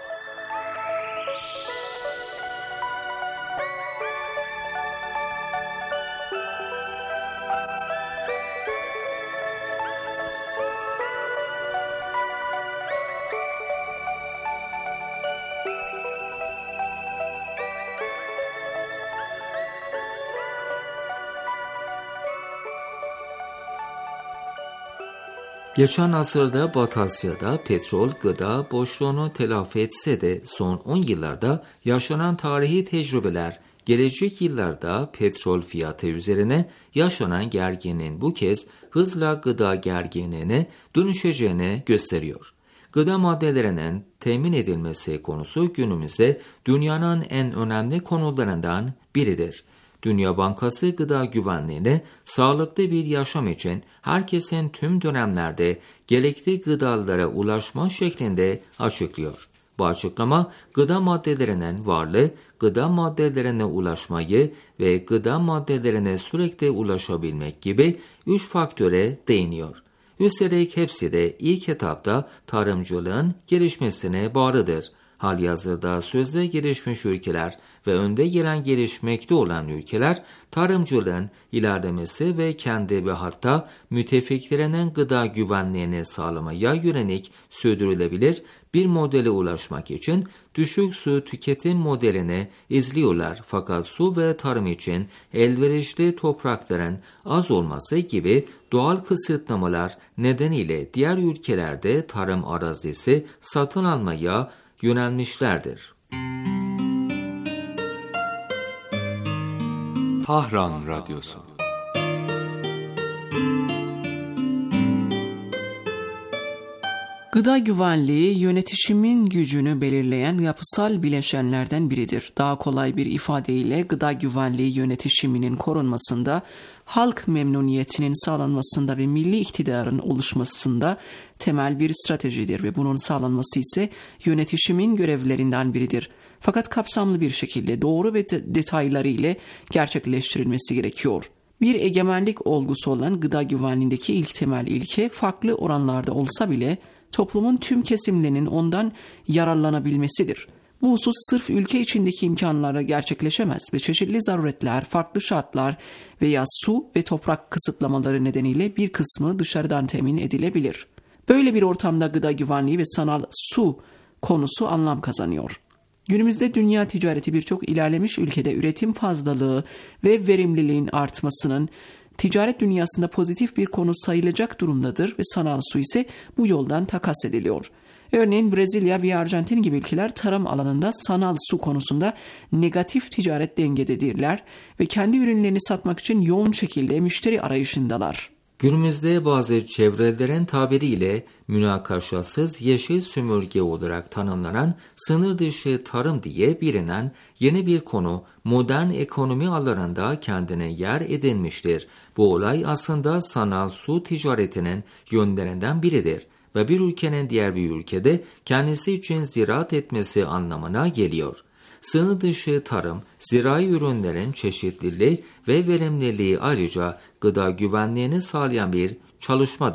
Geçen asırda Batı Asya'da petrol gıda boşluğunu telafi etse de son on yıllarda yaşanan tarihi tecrübeler gelecek yıllarda petrol fiyatı üzerine yaşanan gerginliğin bu kez hızla gıda gerginliğine dönüşeceğini gösteriyor. Gıda maddelerinin temin edilmesi konusu günümüzde dünyanın en önemli konularından biridir. Dünya Bankası gıda güvenliğini sağlıklı bir yaşam için herkesin tüm dönemlerde gerekli gıdalara ulaşma şeklinde açıklıyor. Bu açıklama gıda maddelerinin varlığı, gıda maddelerine ulaşmayı ve gıda maddelerine sürekli ulaşabilmek gibi üç faktöre değiniyor. Üstelik hepsi de ilk etapta tarımcılığın gelişmesine bağlıdır. Halihazırda sözde gelişmiş ülkeler ve önde gelen gelişmekte olan ülkeler tarımcılığın ilerlemesi ve kendi ve hatta müttefiklerinin gıda güvenliğini sağlamaya yönelik sürdürülebilir bir modele ulaşmak için düşük su tüketim modelini izliyorlar. Fakat su ve tarım için elverişli toprakların az olması gibi doğal kısıtlamalar nedeniyle diğer ülkelerde tarım arazisi satın almaya yönelmişlerdir. Tahran Radyosu. Gıda güvenliği yönetişimin gücünü belirleyen yapısal bileşenlerden biridir. Daha kolay bir ifadeyle gıda güvenliği yönetişiminin korunmasında, halk memnuniyetinin sağlanmasında ve milli iktidarın oluşmasında temel bir stratejidir ve bunun sağlanması ise yönetişimin görevlerinden biridir. Fakat kapsamlı bir şekilde doğru ve de- detayları ile gerçekleştirilmesi gerekiyor. Bir egemenlik olgusu olan gıda güvenliğindeki ilk temel ilke farklı oranlarda olsa bile toplumun tüm kesimlerinin ondan yararlanabilmesidir. Bu husus sırf ülke içindeki imkanlarla gerçekleşemez ve çeşitli zaruretler, farklı şartlar veya su ve toprak kısıtlamaları nedeniyle bir kısmı dışarıdan temin edilebilir. Böyle bir ortamda gıda güvenliği ve sanal su konusu anlam kazanıyor. Günümüzde dünya ticareti birçok ilerlemiş ülkede üretim fazlalığı ve verimliliğin artmasının ticaret dünyasında pozitif bir konu sayılacak durumdadır ve sanal su ise bu yoldan takas ediliyor. Örneğin Brezilya ve Arjantin gibi ülkeler tarım alanında sanal su konusunda negatif ticaret dengededirler ve kendi ürünlerini satmak için yoğun şekilde müşteri arayışındalar. Günümüzde bazı çevrelerin tabiriyle münakaşasız yeşil sömürge olarak tanımlanan sınır dışı tarım diye bilinen yeni bir konu modern ekonomi alanında kendine yer edinmiştir. Bu olay aslında sanal su ticaretinin yönlerinden biridir ve bir ülkenin diğer bir ülkede kendisi için ziraat etmesi anlamına geliyor. Sınır dışı tarım, zirai ürünlerin çeşitliliği ve verimliliği ayrıca gıda güvenliğini sağlayan bir çalışmadır.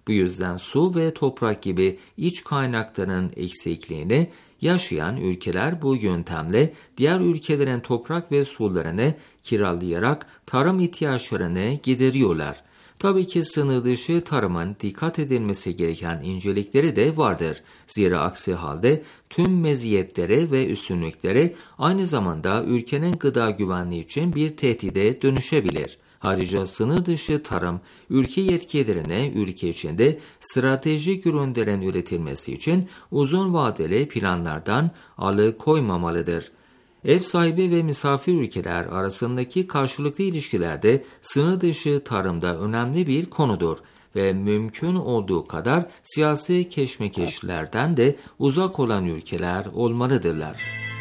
Bu yüzden su ve toprak gibi iç kaynakların eksikliğini yaşayan ülkeler bu yöntemle diğer ülkelerin toprak ve sularını kiralayarak tarım ihtiyaçlarını gideriyorlar. Tabii ki sınır dışı tarımın dikkat edilmesi gereken incelikleri de vardır. Zira aksi halde tüm meziyetleri ve üstünlükleri aynı zamanda ülkenin gıda güvenliği için bir tehdide dönüşebilir. Ayrıca sınır dışı tarım, ülke yetkilerine ülke içinde stratejik ürünlerin üretilmesi için uzun vadeli planlardan alıkoymamalıdır. Ev sahibi ve misafir ülkeler arasındaki karşılıklı ilişkilerde sınır dışı tarımda önemli bir konudur ve mümkün olduğu kadar siyasi keşmekeşlerden de uzak olan ülkeler olmalıdırlar.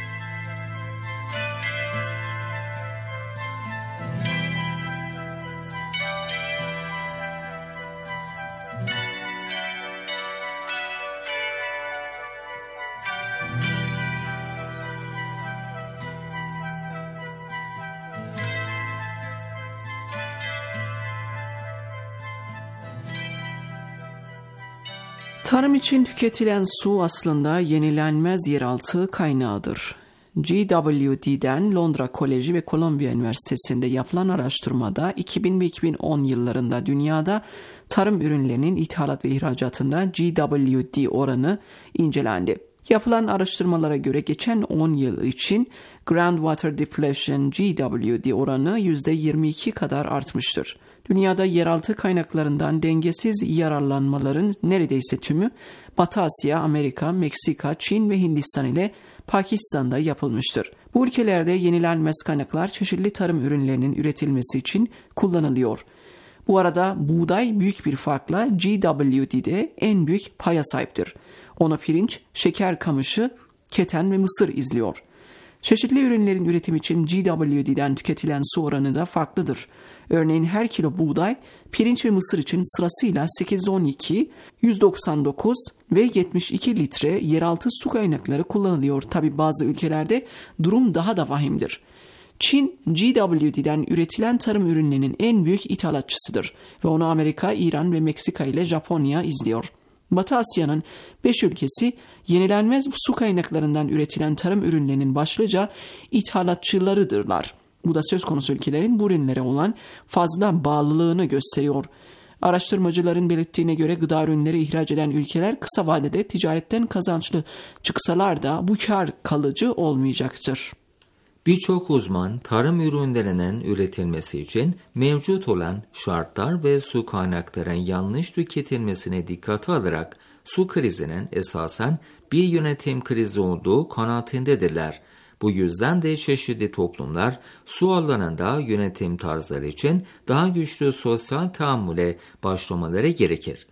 Tarım için tüketilen su aslında yenilenmez yeraltı kaynağıdır. G W D'den Londra Koleji ve Columbia Üniversitesi'nde yapılan araştırmada iki bin ve iki bin on yıllarında dünyada tarım ürünlerinin ithalat ve ihracatında G W D oranı incelendi. Yapılan araştırmalara göre geçen on yıl için groundwater depletion G W D oranı yüzde yirmi iki kadar artmıştır. Dünyada yeraltı kaynaklarından dengesiz yararlanmaların neredeyse tümü Batı Asya, Amerika, Meksika, Çin ve Hindistan ile Pakistan'da yapılmıştır. Bu ülkelerde yenilenmez kaynaklar çeşitli tarım ürünlerinin üretilmesi için kullanılıyor. Bu arada buğday büyük bir farkla G W D'de en büyük paya sahiptir. Ona pirinç, şeker kamışı, keten ve mısır izliyor. Çeşitli ürünlerin üretimi için G W D'den tüketilen su oranı da farklıdır. Örneğin her kilo buğday, pirinç ve mısır için sırasıyla sekiz on iki, yüz doksan dokuz ve yetmiş iki litre yeraltı su kaynakları kullanılıyor. Tabi bazı ülkelerde durum daha da vahimdir. Çin, G W D'den üretilen tarım ürünlerinin en büyük ithalatçısıdır ve onu Amerika, İran ve Meksika ile Japonya izliyor. Batı Asya'nın beş ülkesi yenilenmez su kaynaklarından üretilen tarım ürünlerinin başlıca ithalatçılarıdırlar. Bu da söz konusu ülkelerin bu ürünlere olan fazla bağlılığını gösteriyor. Araştırmacıların belirttiğine göre gıda ürünleri ihraç eden ülkeler kısa vadede ticaretten kazançlı çıksalar da bu kar kalıcı olmayacaktır. Birçok uzman tarım ürünlerinin üretilmesi için mevcut olan şartlar ve su kaynaklarının yanlış tüketilmesine dikkate alarak su krizinin esasen bir yönetim krizi olduğu kanaatindedirler. Bu yüzden de çeşitli toplumlar su alanında yönetim tarzları için daha güçlü sosyal tahammüle başlamaları gerekir.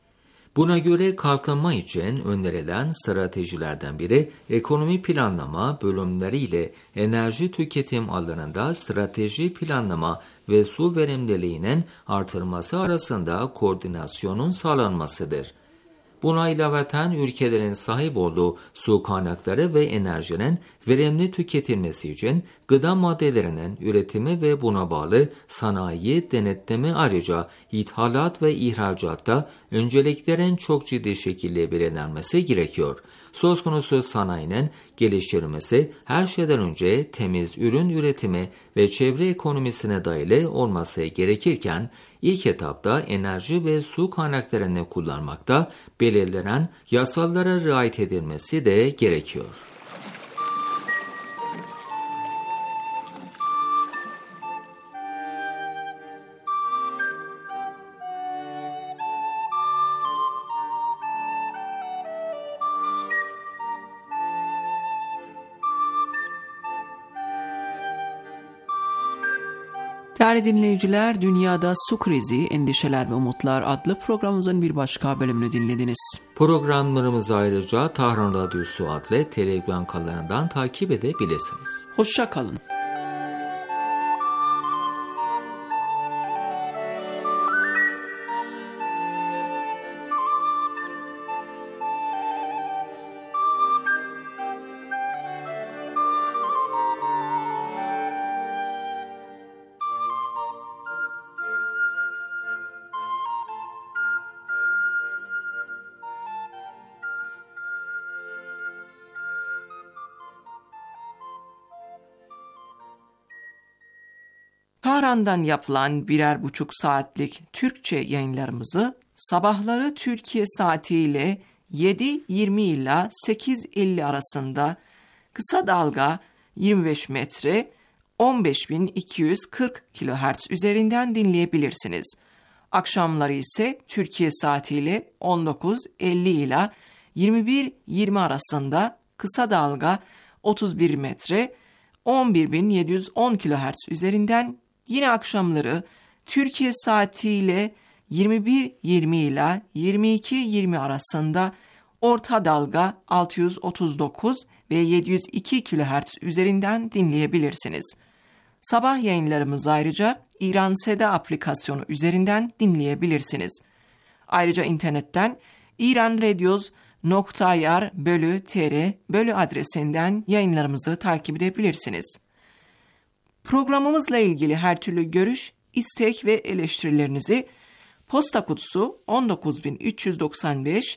Buna göre kalkınma için önerilen stratejilerden biri ekonomi planlama bölümleriyle enerji tüketim alanında strateji planlama ve su verimliliğinin artırılması arasında koordinasyonun sağlanmasıdır. Buna ilaveten ülkelerin sahip olduğu su kaynakları ve enerjinin verimli tüketilmesi için gıda maddelerinin üretimi ve buna bağlı sanayi denetleme ayrıca ithalat ve ihracatta önceliklerin çok ciddi şekilde belirlenmesi gerekiyor. Söz konusu sanayinin geliştirilmesi her şeyden önce temiz ürün üretimi ve çevre ekonomisine dayalı olması gerekirken İlk etapta enerji ve su kaynaklarını kullanmakta belirlenen yasalara riayet edilmesi de gerekiyor. Değerli dinleyiciler, Dünyada Su Krizi, Endişeler ve Umutlar adlı programımızın bir başka bölümünü dinlediniz. Programlarımızı ayrıca Tahran Radyosu adlı Telegram kanalından takip edebilirsiniz. Hoşça kalın. Tahran'dan yapılan birer buçuk saatlik Türkçe yayınlarımızı sabahları Türkiye saatiyle yedi yirmi ila sekiz elli arasında kısa dalga yirmi beş metre on beş bin iki yüz kırk kilohertz üzerinden dinleyebilirsiniz. Akşamları ise Türkiye saatiyle on dokuz elli ila yirmi bir yirmi arasında kısa dalga otuz bir metre on bir bin yedi yüz on kilohertz üzerinden, yine akşamları Türkiye saatiyle yirmi bir yirmi ila yirmi iki yirmi arasında orta dalga altı yüz otuz dokuz ve yedi yüz iki kilohertz üzerinden dinleyebilirsiniz. Sabah yayınlarımızı ayrıca İran Seda aplikasyonu üzerinden dinleyebilirsiniz. Ayrıca internetten iranradios nokta i r bölü tr bölü adresinden yayınlarımızı takip edebilirsiniz. Programımızla ilgili her türlü görüş, istek ve eleştirilerinizi posta kutusu on dokuz bin üç yüz doksan beş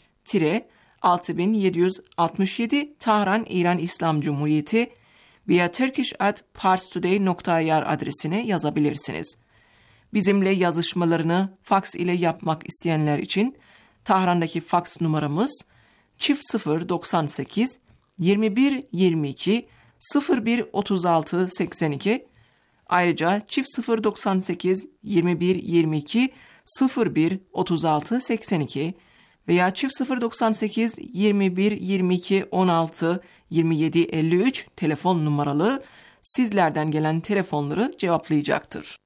altı bin yedi yüz altmış yedi Tahran İran İslam Cumhuriyeti via turkish at parstoday nokta i r adresine yazabilirsiniz. Bizimle yazışmalarını faks ile yapmak isteyenler için Tahran'daki faks numaramız çift sıfır doksan sekiz yirmi bir yirmi iki sıfır bir otuz altı seksen iki, ayrıca çift sıfır doksan sekiz yirmi bir yirmi iki sıfır bir otuz altı seksen iki veya çift sıfır doksan sekiz yirmi bir yirmi iki on altı yirmi yedi elli üç telefon numaralı sizlerden gelen telefonları cevaplayacaktır.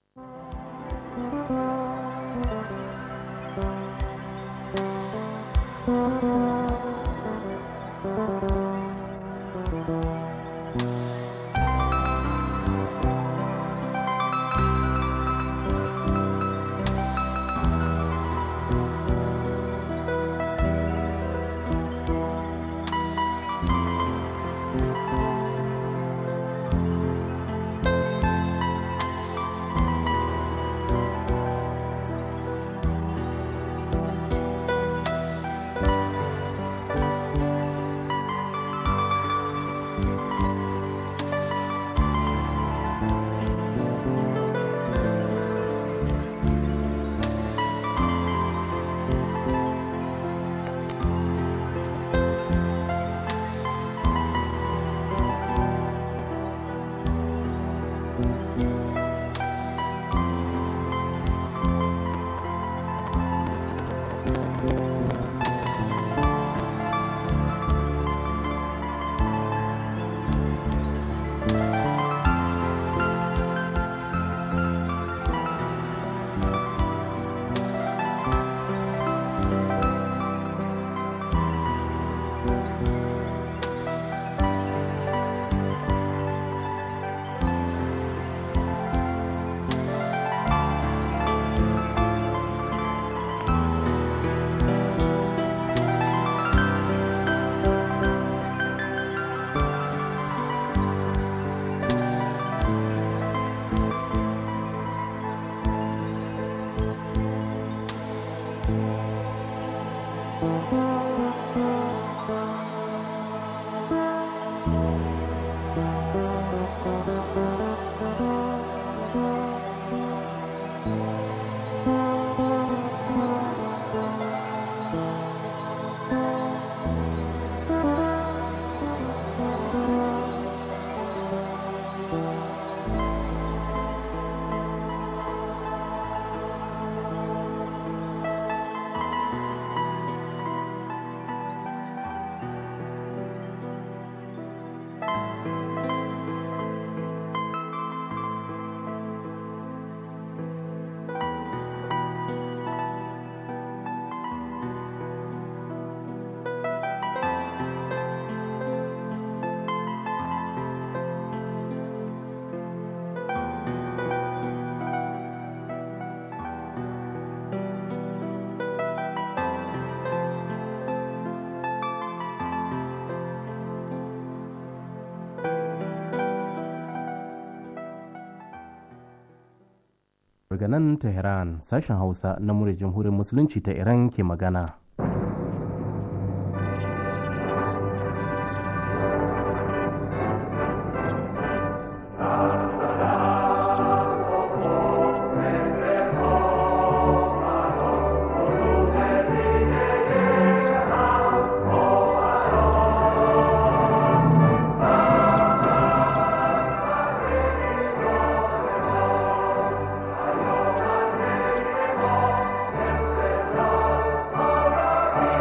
Daga nan Tehran, sashen Hausa na muryar Jamhuriyar Musulunci ta Iran ke magana.